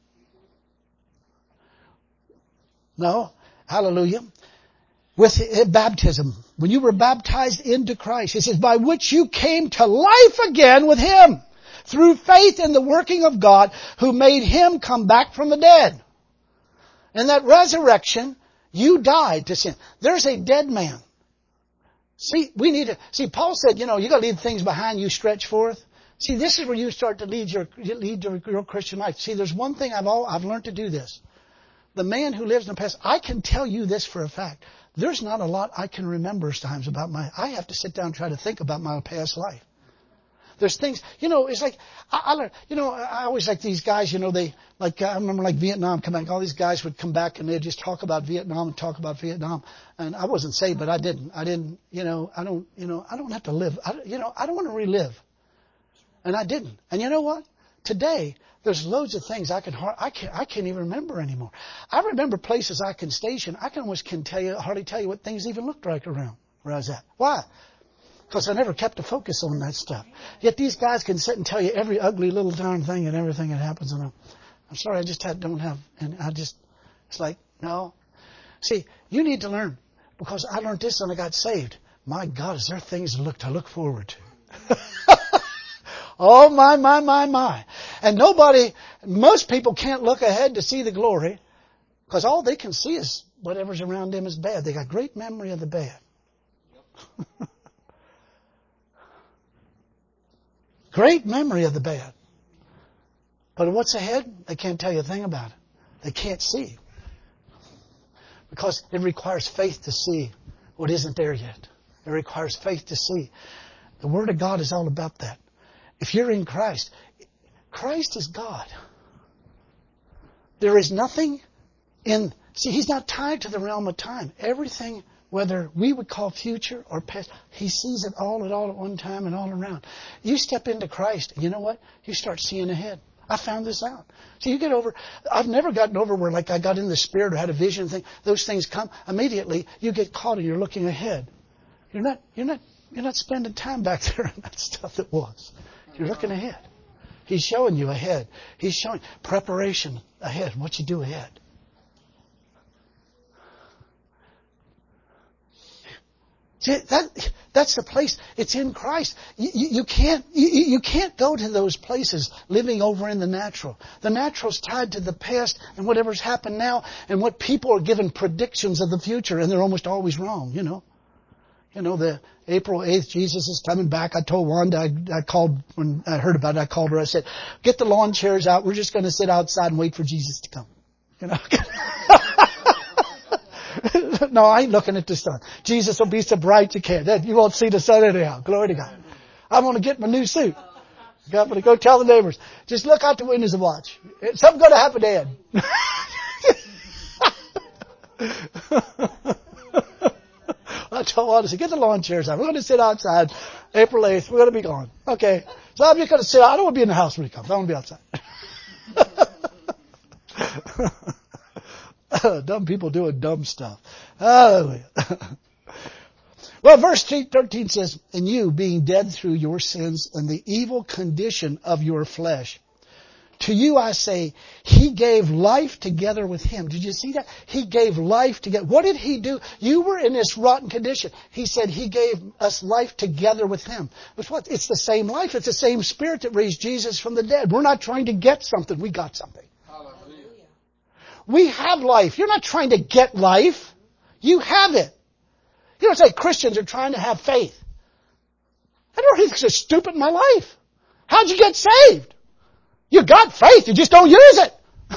No. Hallelujah. With baptism, when you were baptized into Christ, it says, by which you came to life again with Him, through faith in the working of God, who made Him come back from the dead. In that resurrection, you died to sin. There's a dead man. See, we need to, see, Paul said, you know, you gotta leave things behind you stretch forth. See, this is where you start to lead your, lead your, your Christian life. See, there's one thing I've all, I've learned to do this. The man who lives in the past, I can tell you this for a fact. There's not a lot I can remember times about my, I have to sit down and try to think about my past life. There's things, you know, it's like, I, I learned, you know, I always like these guys, you know, they, like, I remember like Vietnam come back, all these guys would come back and they'd just talk about Vietnam and talk about Vietnam. And I wasn't saved, but I didn't, I didn't, you know, I don't, you know, I don't have to live, I, you know, I don't want to relive. And I didn't. And you know what? Today, there's loads of things I can, I can't, I can't even remember anymore. I remember places I can station. I can almost can tell you, hardly tell you what things even looked like around where I was at. Why? Because I never kept a focus on that stuff. Yet these guys can sit and tell you every ugly little darn thing and everything that happens. And I'm, I'm sorry, I just had, don't have, and I just, it's like, no. See, you need to learn. Because I learned this when I got saved. My God, is there things to look, to look forward to? Oh, my, my, my, my. And nobody, most people can't look ahead to see the glory. Because all they can see is whatever's around them is bad. They got great memory of the bad. Great memory of the bad. But what's ahead? They can't tell you a thing about it. They can't see. Because it requires faith to see what isn't there yet. It requires faith to see. The Word of God is all about that. If you're in Christ, Christ is God. There is nothing in, see, He's not tied to the realm of time. Everything, whether we would call future or past, He sees it all at all at one time and all around. You step into Christ, and you know what? You start seeing ahead. I found this out. So you get over, I've never gotten over where like I got in the Spirit or had a vision thing. Those things come immediately. You get caught and you're looking ahead. You're not, you're not, you're not spending time back there on that stuff that was. You're looking ahead. He's showing you ahead. He's showing preparation ahead, what you do ahead. See, that, that's the place. It's in Christ. You, you, you can't, you, you can't go to those places living over in the natural. The natural's tied to the past and whatever's happened now and what people are given predictions of the future, and they're almost always wrong, you know. You know, the April eighth, Jesus is coming back. I told Wanda, I, I called, when I heard about it, I called her. I said, get the lawn chairs out. We're just going to sit outside and wait for Jesus to come. You know. No, I ain't looking at the sun. Jesus will be so bright you can't. You won't see the sun anyhow. Glory to God. I'm going to get my new suit. I'm going to go tell the neighbors. Just look out the windows and watch. Something's going to happen, Dad. I told Wanda, I said, get the lawn chairs out. We're going to sit outside April eighth. We're going to be gone. Okay. So I'm just going to sit out. I don't want to be in the house when he comes. I want to be outside. Dumb people doing dumb stuff. Hallelujah. Well, verse thirteen says, and you being dead through your sins and the evil condition of your flesh, to you I say, He gave life together with Him. Did you see that? He gave life together. What did He do? You were in this rotten condition. He said He gave us life together with Him. It's what? It's the same life. It's the same Spirit that raised Jesus from the dead. We're not trying to get something. We got something. Hallelujah. We have life. You're not trying to get life. You have it. You don't say Christians are trying to have faith. I don't think it's stupid in my life. How'd you get saved? You got faith, you just don't use it.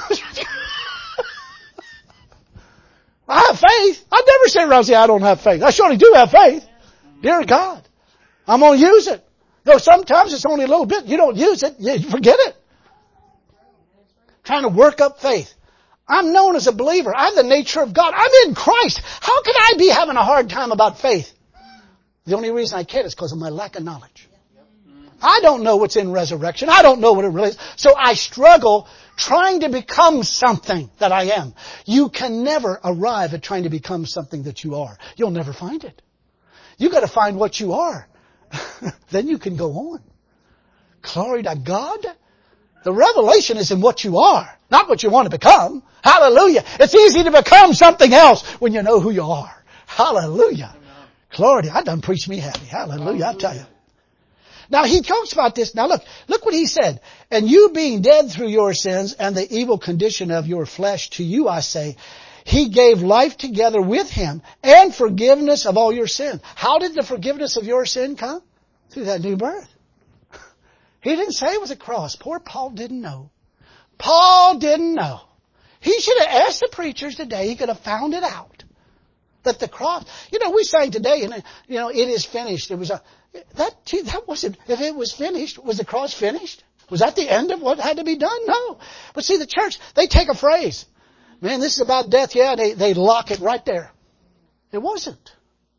I have faith. I'd never sit around and say I don't have faith. I surely do have faith. Dear God, I'm going to use it. Though sometimes it's only a little bit. You don't use it, you forget it. Trying to work up faith. I'm known as a believer. I have the nature of God. I'm in Christ. How can I be having a hard time about faith? The only reason I can't is because of my lack of knowledge. I don't know what's in resurrection. I don't know what it really is. So I struggle trying to become something that I am. You can never arrive at trying to become something that you are. You'll never find it. You got to find what you are. Then you can go on. Glory to God. The revelation is in what you are, not what you want to become. Hallelujah. It's easy to become something else when you know who you are. Hallelujah. Amen. Glory to God. I done preached me happy. Hallelujah. I tell you. Now he talks about this. Now look, look what he said. And you being dead through your sins and the evil condition of your flesh, to you I say, He gave life together with Him and forgiveness of all your sin. How did the forgiveness of your sin come? Through that new birth. He didn't say it was a cross. Poor Paul didn't know. Paul didn't know. He should have asked the preachers today. He could have found it out. That the cross, you know, we sang today, and you know, it is finished. It was a, that, gee, that wasn't, if it was finished, was the cross finished? Was that the end of what had to be done? No. But see, the church, they take a phrase. Man, this is about death. Yeah, they, they lock it right there. It wasn't.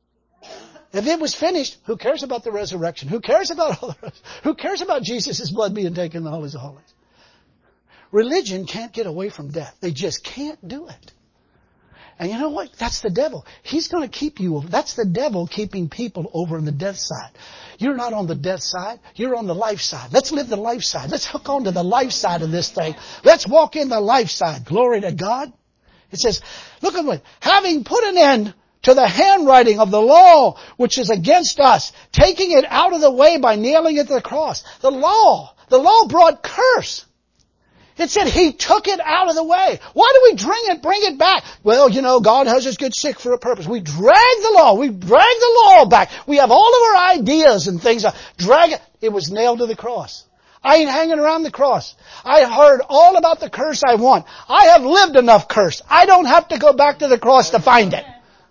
If it was finished, who cares about the resurrection? Who cares about all the rest? Who cares about Jesus' blood being taken in the holies of holies? Religion can't get away from death. They just can't do it. And you know what? That's the devil. He's going to keep you. That's the devil keeping people over on the death side. You're not on the death side. You're on the life side. Let's live the life side. Let's hook on to the life side of this thing. Let's walk in the life side. Glory to God. It says, look at what, having put an end to the handwriting of the law, which is against us, taking it out of the way by nailing it to the cross. The law, the law brought curse. It said He took it out of the way. Why do we bring it, bring it back? Well, you know, God has us get sick for a purpose. We drag the law. We drag the law back. We have all of our ideas and things. Drag it. It was nailed to the cross. I ain't hanging around the cross. I heard all about the curse I want. I have lived enough curse. I don't have to go back to the cross to find it.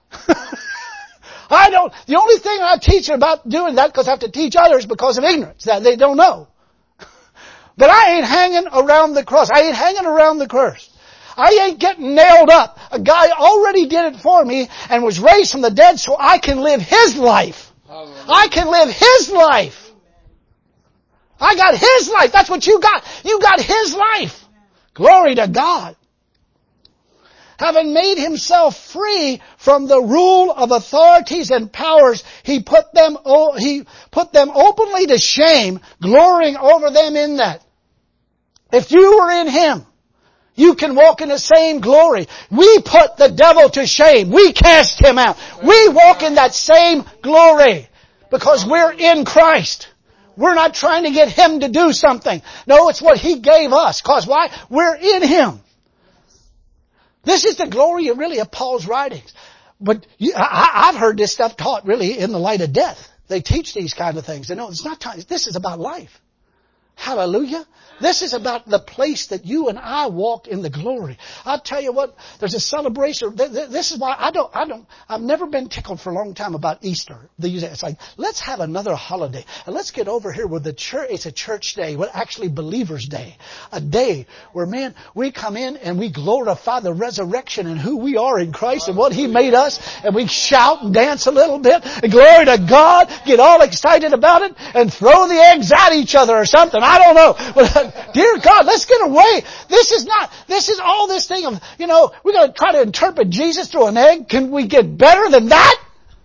I don't, the only thing I teach about doing that, because I have to teach others because of ignorance, that they don't know. But I ain't hanging around the cross. I ain't hanging around the curse. I ain't getting nailed up. A guy already did it for me and was raised from the dead so I can live His life. Hallelujah. I can live His life. I got His life. That's what you got. You got His life. Glory to God. Having made Himself free from the rule of authorities and powers, He put them, He put them openly to shame, glorying over them in that. If you were in Him, you can walk in the same glory. We put the devil to shame. We cast him out. We walk in that same glory because we're in Christ. We're not trying to get Him to do something. No, it's what He gave us. Because why? We're in Him. This is the glory of really of Paul's writings. But you, I, I've heard this stuff taught really in the light of death. They teach these kind of things. They know it's not time. This is about life. Hallelujah. This is about the place that you and I walk in the glory. I'll tell you what, there's a celebration. This is why I don't, I don't, I've never been tickled for a long time about Easter. It's like, let's have another holiday. And let's get over here where the church, it's a church day, well, actually Believer's Day. A day where, man, we come in and we glorify the resurrection and who we are in Christ and what He made us. And we shout and dance a little bit. And glory to God. Get all excited about it and throw the eggs at each other or something. I don't know. But dear God, let's get away. This is not, this is all this thing of, you know, we're going to try to interpret Jesus through an egg. Can we get better than that?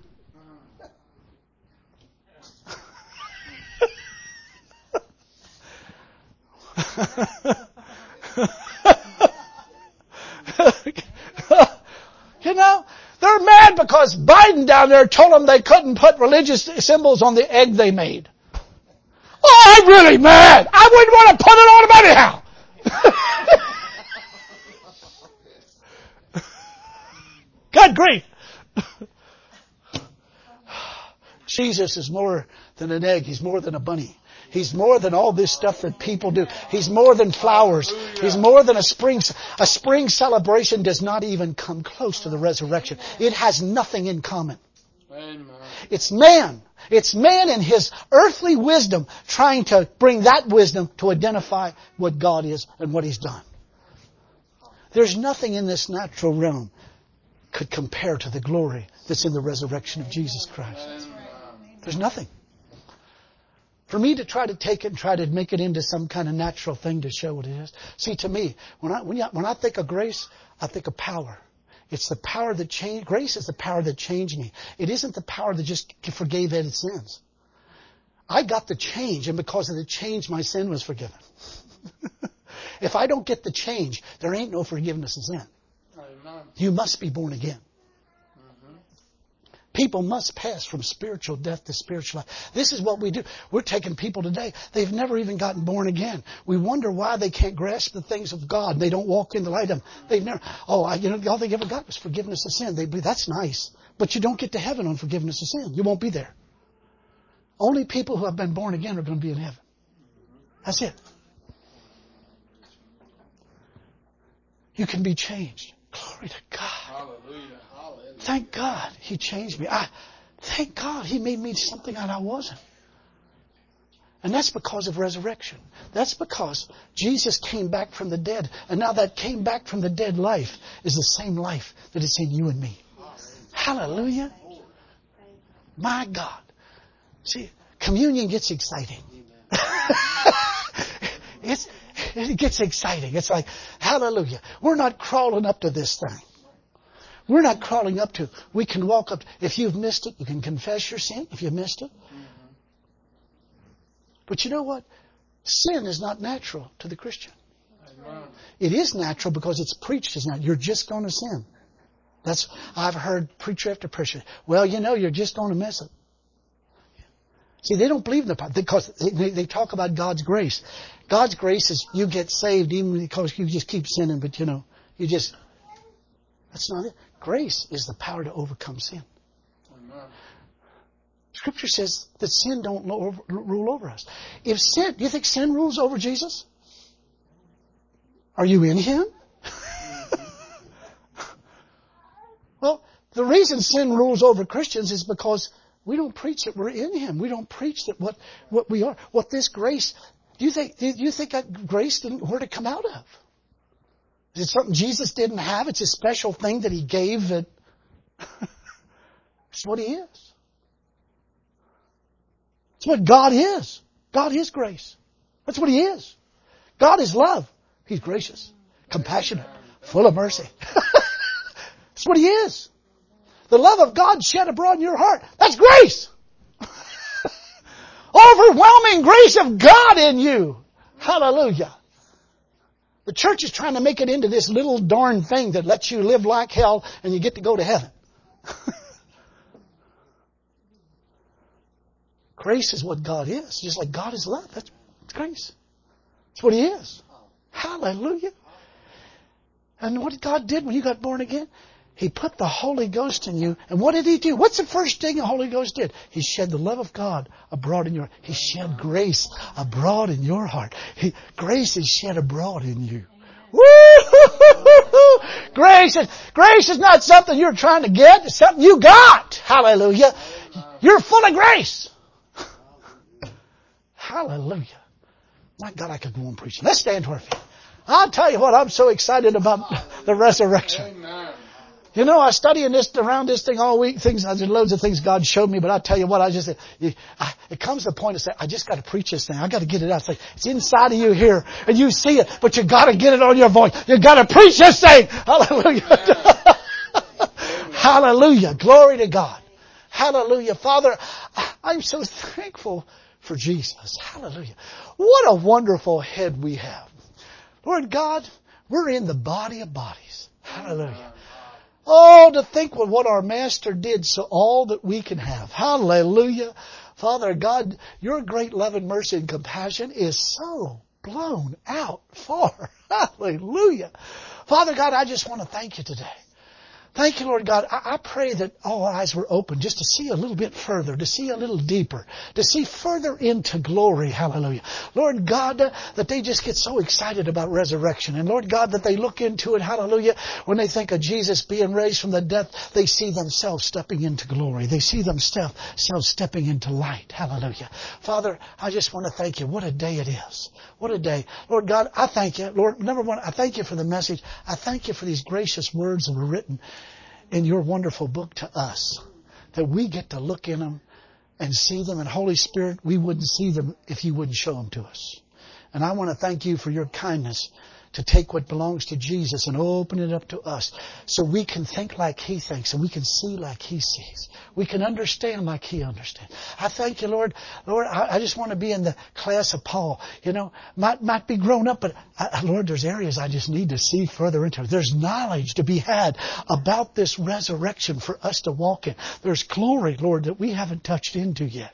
You know, they're mad because Biden down there told them they couldn't put religious symbols on the egg they made. Oh, I'm really mad. I wouldn't want to put it on them anyhow. God, great. Jesus is more than an egg. He's more than a bunny. He's more than all this stuff that people do. He's more than flowers. He's more than a spring. A spring celebration does not even come close to the resurrection. It has nothing in common. It's man. It's man in his earthly wisdom trying to bring that wisdom to identify what God is and what He's done. There's nothing in this natural realm could compare to the glory that's in the resurrection of Jesus Christ. There's nothing. For me to try to take it and try to make it into some kind of natural thing to show what it is. See, to me, when I, when, you, when I think of grace, I think of power. It's the power that changed. Grace is the power that changed me. It isn't the power that just forgave any sins. I got the change, and because of the change, my sin was forgiven. If I don't get the change, there ain't no forgiveness of sin. Amen. You must be born again. Mm-hmm. People must pass from spiritual death to spiritual life. This is what we do. We're taking people today. They've never even gotten born again. We wonder why they can't grasp the things of God. They don't walk in the light of them. They've never, oh, I, you know, all they ever got was forgiveness of sin. They believe that's nice. But you don't get to heaven on forgiveness of sin. You won't be there. Only people who have been born again are going to be in heaven. That's it. You can be changed. Glory to God. Hallelujah. Hallelujah. Thank God He changed me. I thank God He made me something that I wasn't. And that's because of resurrection. That's because Jesus came back from the dead. And now that came back from the dead life is the same life that is in you and me. Hallelujah. My God. See, communion gets exciting. it's It gets exciting. It's like, hallelujah. We're not crawling up to this thing. We're not crawling up to, we can walk up. If you've missed it, you can confess your sin if you missed it. Mm-hmm. But you know what? Sin is not natural to the Christian. Amen. It is natural because it's preached as not. You're just going to sin. That's, I've heard preacher after preacher. Well, you know, you're just going to miss it. See, they don't believe in the power because they, they talk about God's grace. God's grace is you get saved even because you just keep sinning, but you know, you just, that's not it. Grace is the power to overcome sin. Amen. Scripture says that sin don't rule over us. If sin, do you think sin rules over Jesus? Are you in Him? Well, the reason sin rules over Christians is because we don't preach that we're in Him. We don't preach that what, what we are. What this grace, do you think, do you think that grace didn't, where did it come out of? Is it something Jesus didn't have? It's a special thing that He gave that, it's what He is. It's what God is. God is grace. That's what He is. God is love. He's gracious, compassionate, full of mercy. That's what He is. The love of God shed abroad in your heart. That's grace. Overwhelming grace of God in you. Hallelujah. The church is trying to make it into this little darn thing that lets you live like hell and you get to go to heaven. Grace is what God is. Just like God is love. That's grace. That's what He is. Hallelujah. And what God did when you got born again? He put the Holy Ghost in you. And what did He do? What's the first thing the Holy Ghost did? He shed the love of God abroad in your heart. He shed grace abroad in your heart. He, grace is shed abroad in you. Woo! Grace is, grace is not something you're trying to get. It's something you got. Hallelujah. You're full of grace. Hallelujah. My God, I could go on preaching. Let's stand to our feet. I'll tell you what, I'm so excited about the resurrection. You know, I study in this, around this thing all week. Things, there's loads of things God showed me, but I tell you what, I just, it, it comes to the point of saying, I just got to preach this thing. I got to get it out. It's like, it's inside of you here, and you see it, but you got to get it on your voice. You got to preach this thing. Hallelujah. Hallelujah. Glory to God. Hallelujah. Father, I'm so thankful for Jesus. Hallelujah. What a wonderful head we have. Lord God, we're in the body of bodies. Hallelujah. Oh, to think with what our Master did, so all that we can have. Hallelujah. Father God, your great love and mercy and compassion is so blown out far. Hallelujah. Father God, I just want to thank you today. Thank you, Lord God. I, I pray that all eyes were open just to see a little bit further, to see a little deeper, to see further into glory. Hallelujah. Lord God, uh, that they just get so excited about resurrection. And Lord God, that they look into it, hallelujah, when they think of Jesus being raised from the dead, they see themselves stepping into glory. They see themselves stepping into light. Hallelujah. Father, I just want to thank you. What a day it is. What a day. Lord God, I thank you. Lord, number one, I thank you for the message. I thank you for these gracious words that were written in your wonderful book to us, that we get to look in them and see them. And Holy Spirit, we wouldn't see them if you wouldn't show them to us. And I want to thank you for your kindness to take what belongs to Jesus and open it up to us so we can think like He thinks and we can see like He sees. We can understand like He understands. I thank you, Lord. Lord, I, I just want to be in the class of Paul. You know, might, might be grown up, but I, Lord, there's areas I just need to see further into. There's knowledge to be had about this resurrection for us to walk in. There's glory, Lord, that we haven't touched into yet,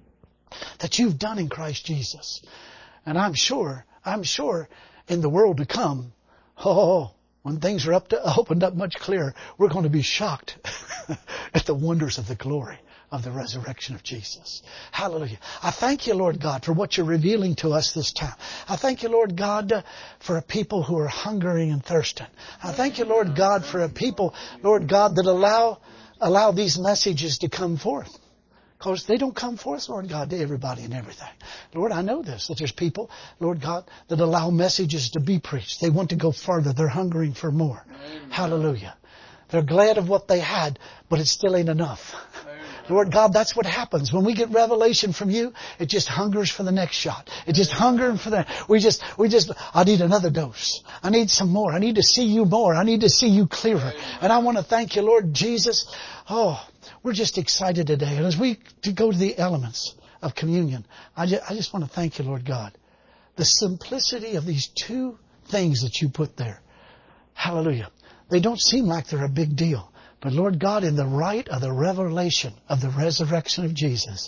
that you've done in Christ Jesus. And I'm sure, I'm sure, in the world to come, oh, when things are up to, opened up much clearer, we're going to be shocked at the wonders of the glory of the resurrection of Jesus. Hallelujah. I thank you, Lord God, for what you're revealing to us this time. I thank you, Lord God, uh, for a people who are hungering and thirsting. I thank you, Lord God, for a people, Lord God, that allow, allow these messages to come forth. Because they don't come forth, Lord God, to everybody and everything. Lord, I know this, that there's people, Lord God, that allow messages to be preached. They want to go further. They're hungering for more. Amen. Hallelujah. They're glad of what they had, but it still ain't enough. Amen. Lord God, that's what happens. When we get revelation from you, it just hungers for the next shot. It just hungers for the, we just, we just, I need another dose. I need some more. I need to see you more. I need to see you clearer. Amen. And I want to thank you, Lord Jesus. Oh, we're just excited today. And as we to go to the elements of communion, I just, I just want to thank you, Lord God. The simplicity of these two things that you put there. Hallelujah. They don't seem like they're a big deal. But Lord God, in the light of the revelation of the resurrection of Jesus,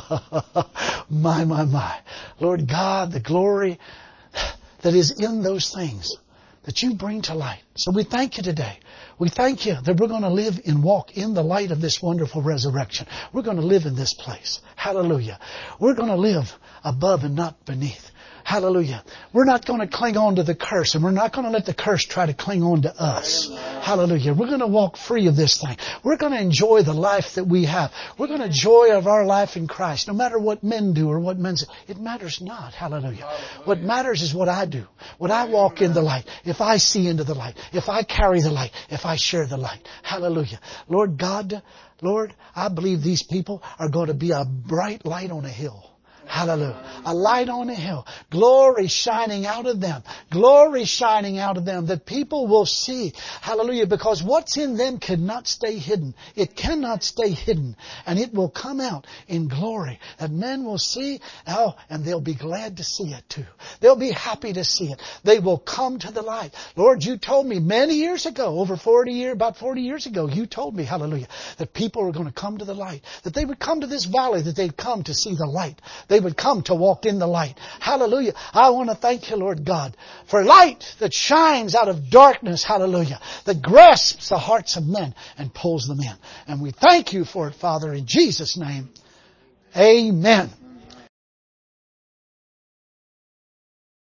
my, my, my. Lord God, the glory that is in those things that you bring to light. So we thank you today. We thank you that we're going to live and walk in the light of this wonderful resurrection. We're going to live in this place. Hallelujah. We're going to live above and not beneath. Hallelujah. We're not going to cling on to the curse, and we're not going to let the curse try to cling on to us. Amen. Hallelujah. We're going to walk free of this thing. We're going to enjoy the life that we have. We're going to enjoy of our life in Christ, no matter what men do or what men say. It matters not. Hallelujah. Hallelujah. What matters is what I do. When I walk Amen. In the light, if I see into the light, if I carry the light, if I share the light. Hallelujah. Lord God, Lord, I believe these people are going to be a bright light on a hill. Hallelujah. A light on a hill. Glory shining out of them. Glory shining out of them that people will see. Hallelujah. Because what's in them cannot stay hidden. It cannot stay hidden. And it will come out in glory. That men will see. Oh, and they'll be glad to see it too. They'll be happy to see it. They will come to the light. Lord, you told me many years ago, over forty years, about forty years ago, you told me, hallelujah, that people are going to come to the light. That they would come to this valley, that they'd come to see the light. They would come to walk in the light. Hallelujah. I want to thank you, Lord God, for light that shines out of darkness. Hallelujah. That grasps the hearts of men and pulls them in. And we thank you for it, Father, in Jesus' name. Amen.